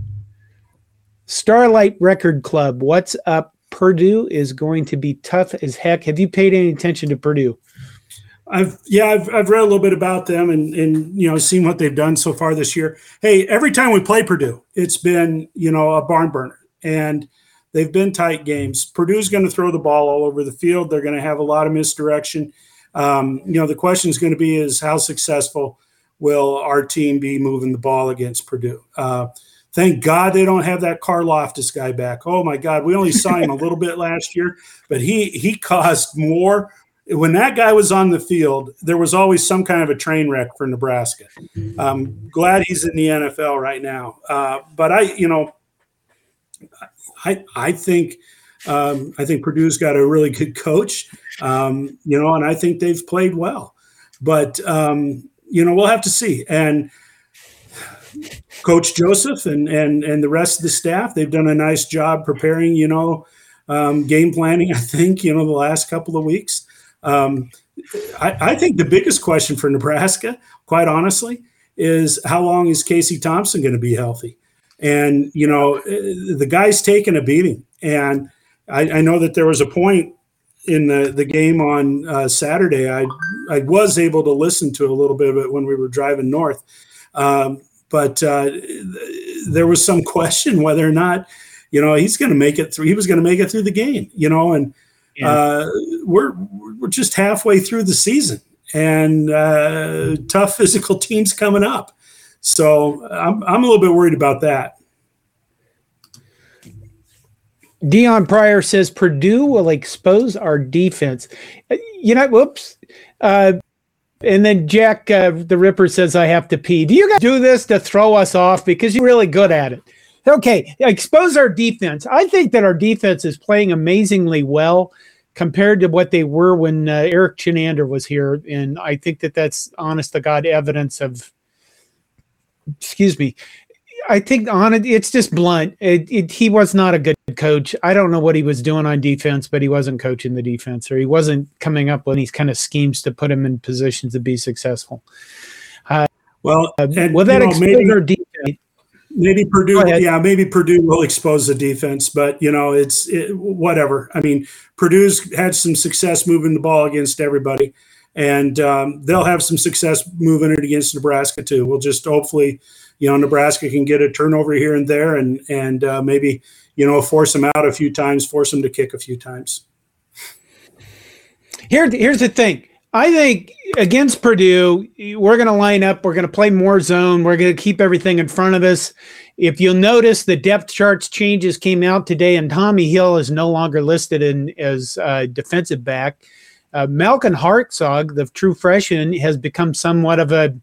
Starlight Record Club, what's up? Purdue is going to be tough as heck. Have you paid any attention to Purdue? I've read a little bit about them and seen what they've done so far this year. Hey, every time we play Purdue, it's been a barn burner, and they've been tight games. Purdue's going to throw the ball all over the field. They're going to have a lot of misdirection. The question is going to be is how successful will our team be moving the ball against Purdue? Thank God they don't have that Karlaftis guy back. Oh my God, we only saw him a little bit last year, but he caused more. When that guy was on the field, there was always some kind of a train wreck for Nebraska. Glad he's in the NFL right now. But I think Purdue's got a really good coach, and I think they've played well. But we'll have to see. And Coach Joseph and the rest of the staff, they've done a nice job preparing, game planning, I think, the last couple of weeks. I think the biggest question for Nebraska, quite honestly, is how long is Casey Thompson going to be healthy? And, the guy's taken a beating. And I know that there was a point in the game on Saturday. I was able to listen to a little bit of it when we were driving north. But there was some question whether or not, he's going to make it through. He was going to make it through the game, and we're just halfway through the season, and tough physical teams coming up. So I'm a little bit worried about that. Dion Pryor says Purdue will expose our defense. Whoops. And then Jack the Ripper says, I have to pee. Do you guys do this to throw us off? Because you're really good at it. Okay, expose our defense. I think that our defense is playing amazingly well compared to what they were when Eric Chinander was here. And I think that that's honest to God evidence of, I think on it, it's just blunt. He was not a good coach. I don't know what he was doing on defense, but he wasn't coaching the defense, or he wasn't coming up with these kind of schemes to put him in positions to be successful. That expose our defense. Maybe Purdue, maybe Purdue will expose the defense, but it's whatever. I mean, Purdue's had some success moving the ball against everybody, and they'll have some success moving it against Nebraska too. We'll just hopefully, Nebraska can get a turnover here and there, and maybe force them out a few times, force them to kick a few times. Here's the thing. I think against Purdue, we're going to line up. We're going to play more zone. We're going to keep everything in front of us. If you'll notice, the depth charts changes came out today, and Tommy Hill is no longer listed as defensive back. Malcolm Hartzog, the true freshman, has become somewhat of a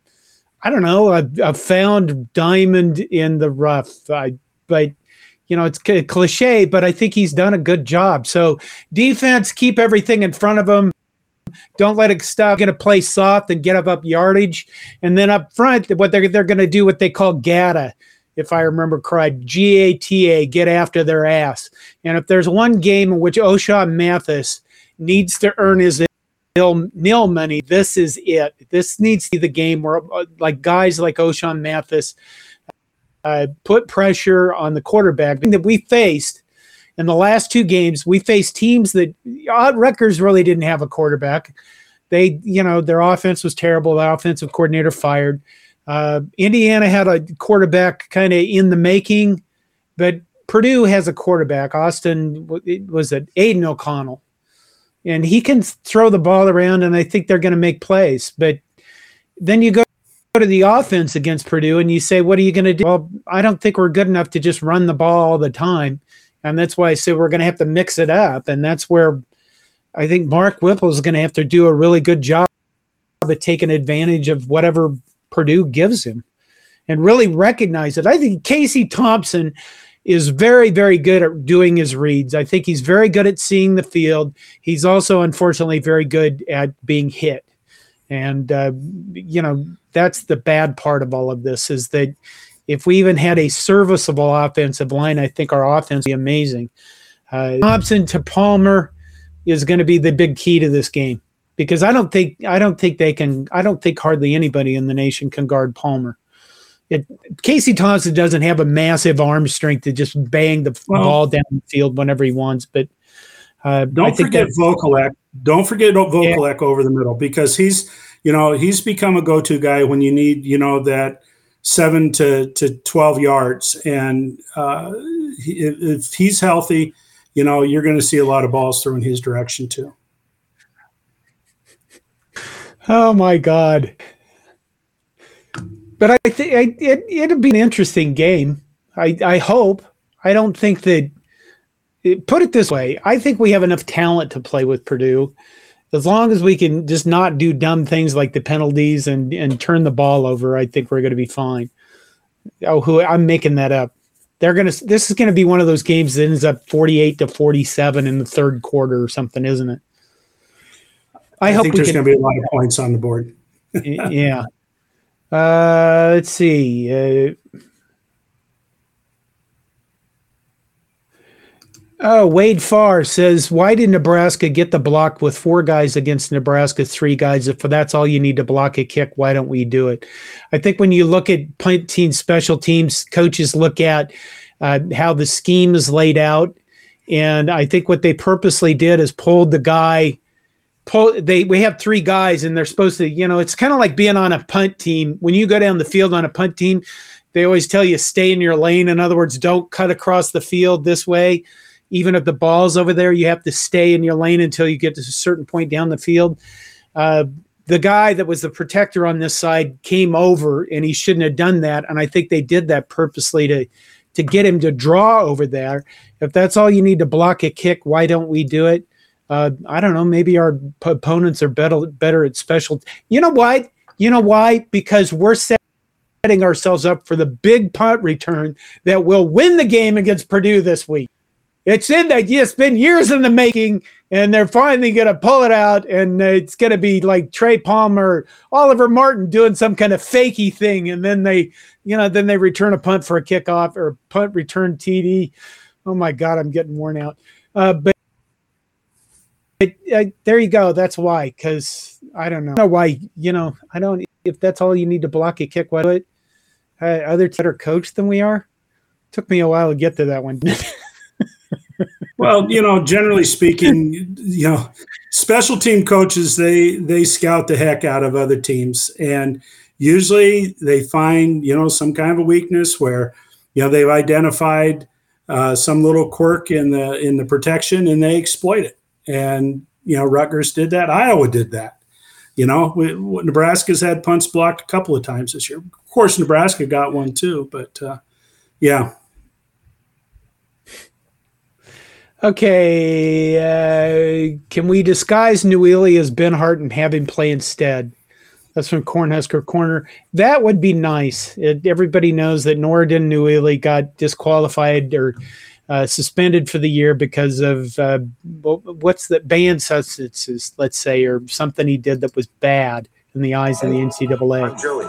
found diamond in the rough. But it's cliche, but I think he's done a good job. So defense, keep everything in front of them. Don't let it stop. Going to play soft and get up yardage. And then up front, what they're going to do what they call GATA, if I remember correct, GATA, get after their ass. And if there's one game in which O'Shawn Mathis needs to earn his nil money, this is it. This needs to be the game where guys like O'Shawn Mathis put pressure on the quarterback. That we faced in the last two games, we faced teams that Rutgers really didn't have a quarterback. They, their offense was terrible. The offensive coordinator fired. Indiana had a quarterback kind of in the making, but Purdue has a quarterback. Austin, was it Aiden O'Connell? And he can throw the ball around, and I think they're going to make plays. But then you go to the offense against Purdue, and you say, what are you going to do? Well, I don't think we're good enough to just run the ball all the time. And that's why I say we're going to have to mix it up. And that's where I think Mark Whipple is going to have to do a really good job of taking advantage of whatever Purdue gives him and really recognize it. I think Casey Thompson is very, very good at doing his reads. I think he's very good at seeing the field. He's also, unfortunately, very good at being hit. And, that's the bad part of all of this, is that if we even had a serviceable offensive line, I think our offense would be amazing. Thompson to Palmer is going to be the big key to this game, because I don't think hardly anybody in the nation can guard Palmer. Casey Thompson doesn't have a massive arm strength to just bang the ball down the field whenever he wants. But don't forget Vokalek. Don't forget Vokalek over the middle, because he's become a go-to guy when you need that 7 to 12 yards, and if he's healthy, you're going to see a lot of balls thrown in his direction too. Oh my God! But I think it'll be an interesting game. I hope. I don't think that. Put it this way: I think we have enough talent to play with Purdue, as long as we can just not do dumb things like the penalties and turn the ball over. I think we're going to be fine. I'm making that up. This is going to be one of those games that ends up 48-47 in the third quarter or something, isn't it? I hope think there's going to be a lot of points on the board. Yeah. Let's see. Oh, Wade Farr says, why did Nebraska get the block with 4 guys against Nebraska's 3 guys? If that's all you need to block a kick, why don't we do it? I think when you look at punt team special teams, coaches look at how the scheme is laid out. And I think what they purposely did is pulled the guy. We have 3 guys, and they're supposed to, it's kind of like being on a punt team. When you go down the field on a punt team, they always tell you stay in your lane. In other words, don't cut across the field this way. Even if the ball's over there, you have to stay in your lane until you get to a certain point down the field. The guy that was the protector on this side came over, and he shouldn't have done that. And I think they did that purposely to get him to draw over there. If that's all you need to block a kick, why don't we do it? I don't know. Maybe our opponents are better at special. You know what? You know why? Because we're setting ourselves up for the big punt return that will win the game against Purdue this week. It's been years in the making, and they're finally going to pull it out, and it's going to be like Trey Palmer, Oliver Martin doing some kind of fakey thing, and then they return a punt for a kickoff or punt return TD. Oh my God, I'm getting worn out. But there you go. That's why, because I don't know why. I don't. If that's all you need to block a kick, why do it? Other better coach than we are. Took me a while to get to that one. Well, generally speaking, special team coaches, they scout the heck out of other teams, and usually they find, some kind of a weakness where, they've identified some little quirk in the protection, and they exploit it. And, Rutgers did that. Iowa did that. Nebraska's had punts blocked a couple of times this year. Of course, Nebraska got one too, but yeah. Okay, can we disguise New Ely as Ben Hart and have him play instead? That's from Cornhusker Corner. That would be nice. Everybody knows that Norridon New Ely got disqualified or suspended for the year because of what's the banned substances, let's say, or something he did that was bad in the eyes of the NCAA. I'm Joey.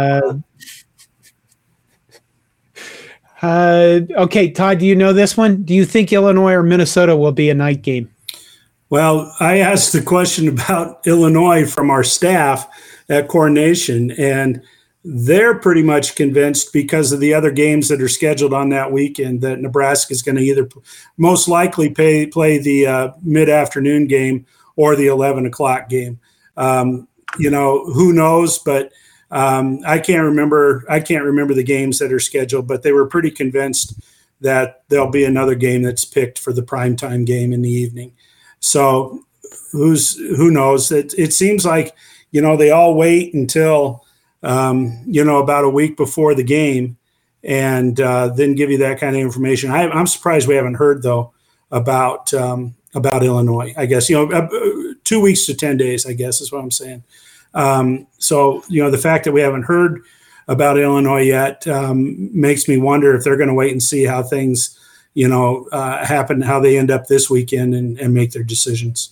Okay, Todd, do you know this one? Do you think Illinois or Minnesota will be a night game? Well, I asked the question about Illinois from our staff at Corn Nation, and they're pretty much convinced because of the other games that are scheduled on that weekend that Nebraska is going to either most likely play the mid-afternoon game or the 11 o'clock game. Who knows, but I can't remember the games that are scheduled, but they were pretty convinced that there'll be another game that's picked for the primetime game in the evening. So who knows? It seems like, they all wait until, about a week before the game and then give you that kind of information. I'm surprised we haven't heard, though, about Illinois. I guess, 2 weeks to 10 days, I guess is what I'm saying. So, the fact that we haven't heard about Illinois yet makes me wonder if they're going to wait and see how things, happen, how they end up this weekend and make their decisions.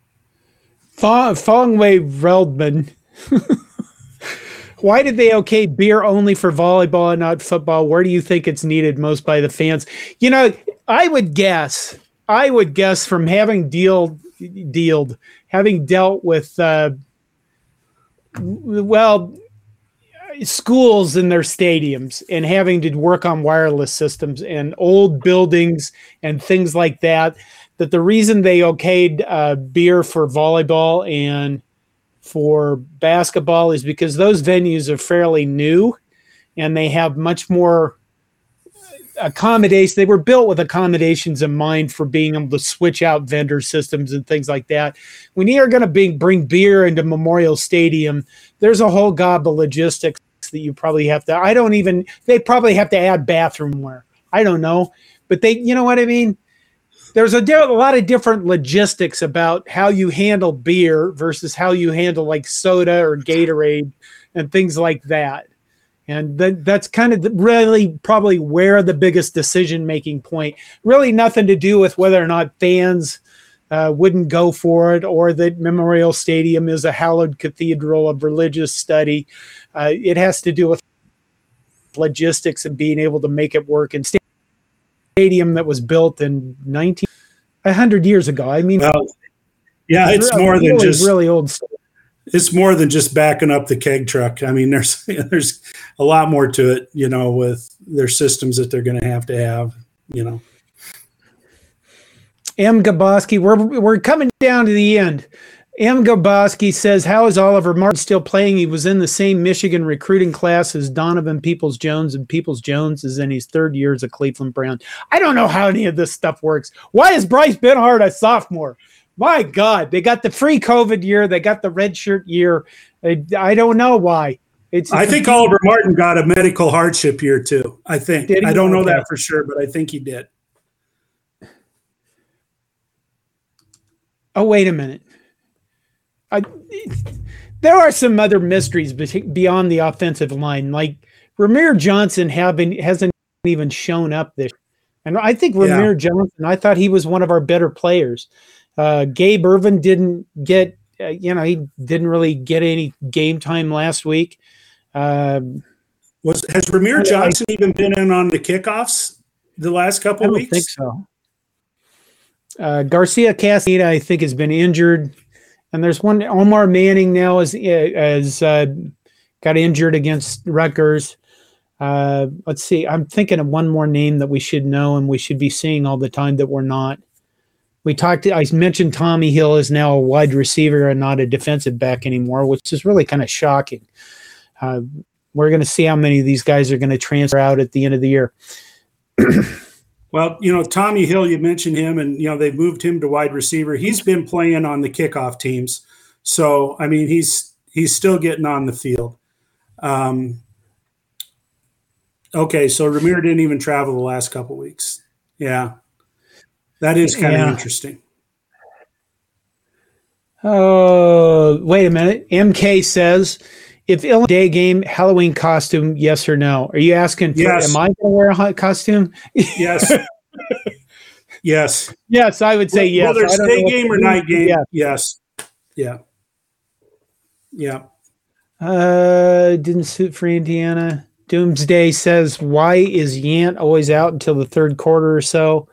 Fongwei Reldman. Why did they okay beer only for volleyball and not football? Where do you think it's needed most by the fans? I would guess from having dealt with, schools in their stadiums and having to work on wireless systems and old buildings and things like that the reason they okayed beer for volleyball and for basketball is because those venues are fairly new and they have much more accommodation. They were built with accommodations in mind for being able to switch out vendor systems and things like that. When you're going to bring beer into Memorial Stadium, there's a whole gob of logistics that you probably have to, they probably have to add bathroom wear. I don't know, but you know what I mean? There's a lot of different logistics about how you handle beer versus how you handle like soda or Gatorade and things like that. And that's kind of really probably where the biggest decision-making point, really nothing to do with whether or not fans wouldn't go for it or that Memorial Stadium is a hallowed cathedral of religious study. It has to do with logistics and being able to make it work and stadium that was built in 100 years ago. I mean, well, yeah, it's really, more than just really old stuff. It's more than just backing up the keg truck. I mean, there's a lot more to it, with their systems that they're going to have. M. Gaboski, we're coming down to the end. M. Gaboski says, how is Oliver Martin still playing? He was in the same Michigan recruiting class as Donovan Peoples-Jones, and Peoples-Jones is in his third year as a Cleveland Brown. I don't know how any of this stuff works. Why is Bryce Benhart a sophomore? My God, they got the free COVID year. They got the red shirt year. I don't know why. I think Oliver Martin got a medical hardship year too. I think. I don't know that for sure, but I think he did. Oh, wait a minute. There are some other mysteries beyond the offensive line. Like Ramir Johnson hasn't even shown up this. And I think Ramir Johnson, I thought he was one of our better players. Gabe Ervin didn't get, he didn't really get any game time last week. Has Ramir Johnson even been in on the kickoffs the last couple of weeks? I don't think so. Garcia Castaneda, I think, has been injured. And there's one, Omar Manning now has got injured against Rutgers. Let's see. I'm thinking of one more name that we should know and we should be seeing all the time that we're not. I mentioned Tommy Hill is now a wide receiver and not a defensive back anymore, which is really kind of shocking. We're going to see how many of these guys are going to transfer out at the end of the year. Well, Tommy Hill, you mentioned him, and, they've moved him to wide receiver. He's been playing on the kickoff teams. So, I mean, he's still getting on the field. Okay, so Ramir didn't even travel the last couple of weeks. Yeah. That is kind of interesting. Oh, wait a minute. MK says, if Illinois day game, Halloween costume, yes or no? Are you asking, yes. Am I going to wear a hot costume? Yes. Yes. Yes, I would say yes. Whether it's day game or night game, yes. Yeah. Yeah. Didn't suit for Indiana. Doomsday says, why is Yant always out until the third quarter or so?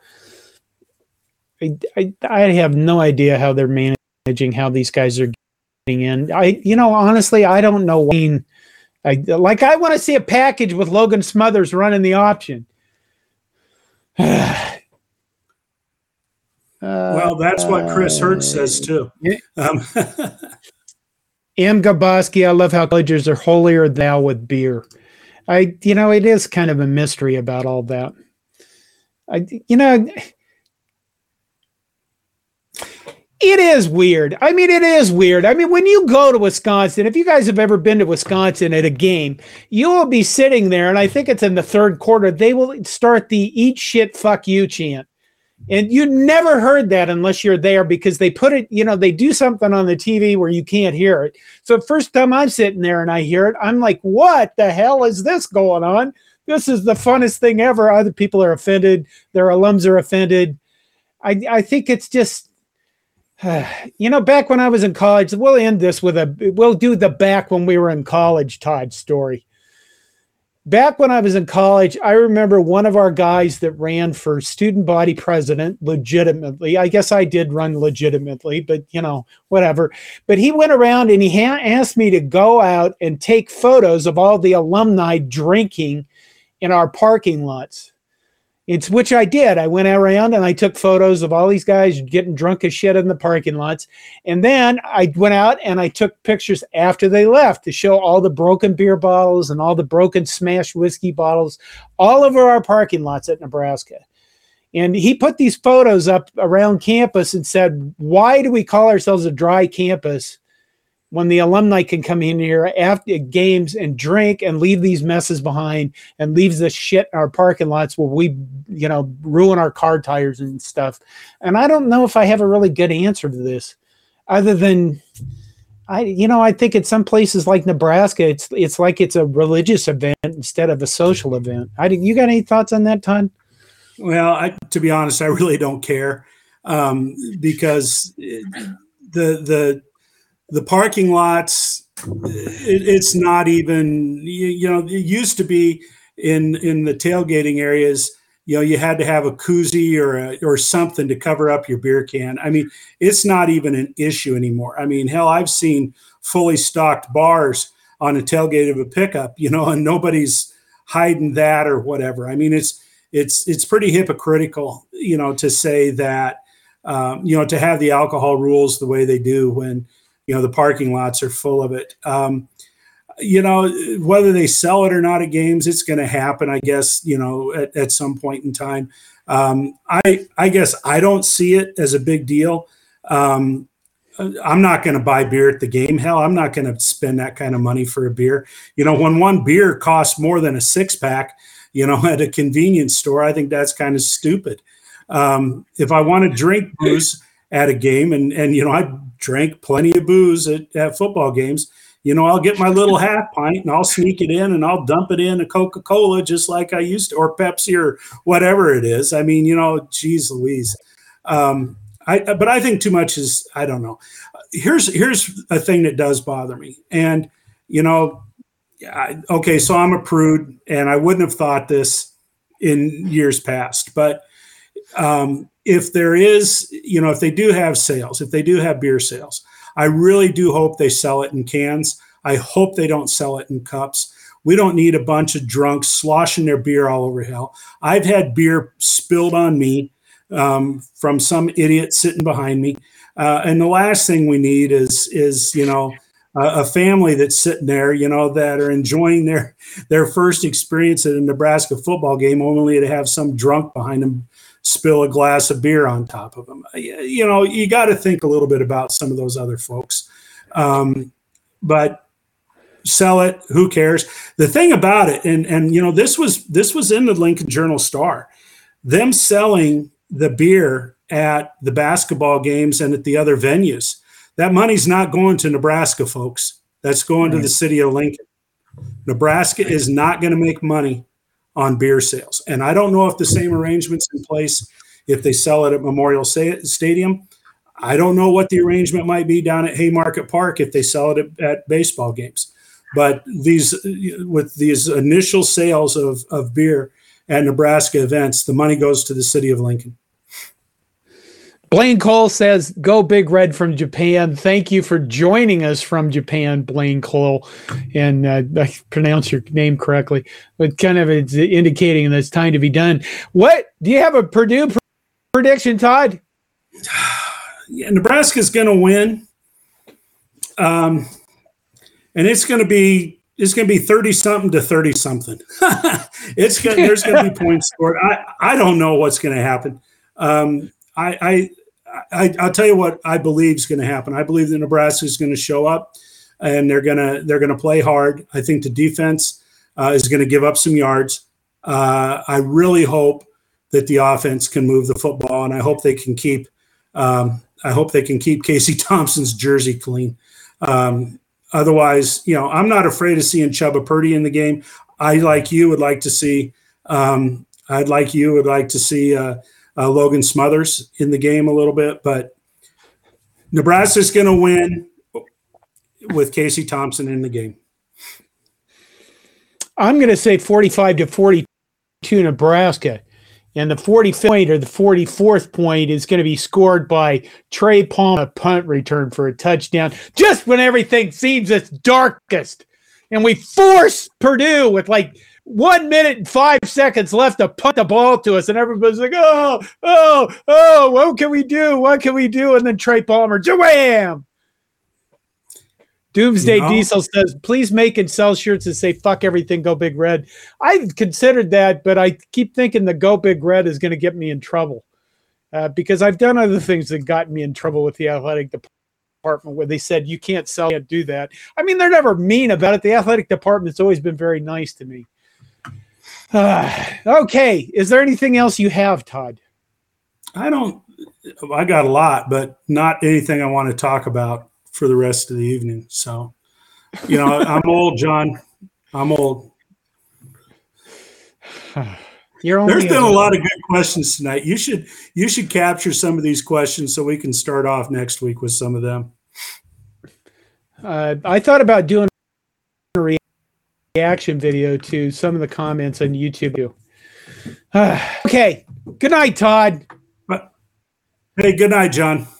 I have no idea how they're managing how these guys are getting in. Honestly, I don't know. I want to see a package with Logan Smothers running the option. Well, that's what Chris Hertz says too. M. Gaboski, I love how colleges are holier than thou with beer. It is kind of a mystery about all that. It is weird. I mean, it is weird. I mean, when you go to Wisconsin, if you guys have ever been to Wisconsin at a game, you will be sitting there, and I think it's in the third quarter, they will start the eat shit, fuck you chant. And you never heard that unless you're there because they put it, they do something on the TV where you can't hear it. So the first time I'm sitting there and I hear it, I'm like, what the hell is this going on? This is the funnest thing ever. Other people are offended. Their alums are offended. I think it's just, back when I was in college, we'll end this we'll do the back when we were in college, Todd story. Back when I was in college, I remember one of our guys that ran for student body president legitimately. I guess I did run legitimately, but whatever. But he went around and he asked me to go out and take photos of all the alumni drinking in our parking lots. It's which I did. I went around and I took photos of all these guys getting drunk as shit in the parking lots. And then I went out and I took pictures after they left to show all the broken beer bottles and all the broken smashed whiskey bottles all over our parking lots at Nebraska. And he put these photos up around campus and said, why do we call ourselves a dry campus when the alumni can come in here after games and drink and leave these messes behind and leaves the shit in our parking lots where we, ruin our car tires and stuff. And I don't know if I have a really good answer to this other than I think at some places like Nebraska, it's like it's a religious event instead of a social event. You got any thoughts on that, Todd? Well, to be honest, I really don't care because the parking lots, it's not even, it used to be in the tailgating areas, you had to have a koozie or something to cover up your beer can. I mean, it's not even an issue anymore. I mean, hell, I've seen fully stocked bars on a tailgate of a pickup, and nobody's hiding that or whatever. I mean, it's pretty hypocritical, to say that, to have the alcohol rules the way they do when, the parking lots are full of it. Whether they sell it or not at games, it's going to happen, I guess, at some point in time. I guess I don't see it as a big deal. I'm not going to buy beer at the game. Hell, I'm not going to spend that kind of money for a beer. When one beer costs more than a 6-pack, at a convenience store, I think that's kind of stupid. If I want to drink booze at a game, and I drank plenty of booze at football games, I'll get my little half pint and I'll sneak it in and I'll dump it in a Coca-Cola just like I used to, or Pepsi or whatever it is. I mean, geez Louise. But I think too much is, I don't know. Here's a thing that does bother me. And, okay, so I'm a prude and I wouldn't have thought this in years past, but if there is, if they do have sales, if they do have beer sales, I really do hope they sell it in cans. I hope they don't sell it in cups. We don't need a bunch of drunks sloshing their beer all over hell. I've had beer spilled on me from some idiot sitting behind me. And the last thing we need is a family that's sitting there, that are enjoying their first experience at a Nebraska football game, only to have some drunk behind them spill a glass of beer on top of them. You got to think a little bit about some of those other folks. But sell it, who cares? The thing about it, and this was in the Lincoln Journal-Star, them selling the beer at the basketball games and at the other venues. That money's not going to Nebraska, folks. That's going to the city of Lincoln. Nebraska is not going to make money on beer sales. And I don't know if the same arrangement's in place if they sell it at Memorial Stadium. I don't know what the arrangement might be down at Haymarket Park if they sell it at baseball games. But with these initial sales of beer at Nebraska events, the money goes to the city of Lincoln. Blaine Cole says, "Go Big Red from Japan." Thank you for joining us from Japan, Blaine Cole. And I pronounce your name correctly, but kind of it's indicating that it's time to be done. What do you have a Purdue prediction, Todd? Yeah, Nebraska's going to win, and it's going to be 30-something to 30-something. There's going to be points scored. I don't know what's going to happen. I'll tell you what I believe is going to happen. I believe that Nebraska is going to show up and they're going to play hard. I think the defense is going to give up some yards. I really hope that the offense can move the football, and I hope they can keep Casey Thompson's jersey clean. Otherwise, I'm not afraid of seeing Chubba Purdy in the game. Like you would like to see Logan Smothers in the game a little bit, but Nebraska's going to win with Casey Thompson in the game. I'm going to say 45-42 Nebraska, and the 45th point or the 44th point is going to be scored by Trey Palmer, a punt return for a touchdown, just when everything seems its darkest, and we force Purdue with 1 minute and 5 seconds left to punt the ball to us, and everybody's like, oh, what can we do? What can we do? And then Trey Palmer, jawam! Doomsday Diesel says, please make and sell shirts that say, fuck everything, go Big Red. I've considered that, but I keep thinking the go Big Red is going to get me in trouble because I've done other things that got me in trouble with the athletic department where they said, you can't sell, you can't do that. I mean, they're never mean about it. The athletic department's always been very nice to me. Okay. Is there anything else you have, Todd? I got a lot, but not anything I want to talk about for the rest of the evening. So, I'm old, John. I'm old. There's been a lot of good questions tonight. You should capture some of these questions so we can start off next week with some of them. I thought about doing a reaction video to some of the comments on YouTube. Okay. Good night, Todd. Hey, good night, John.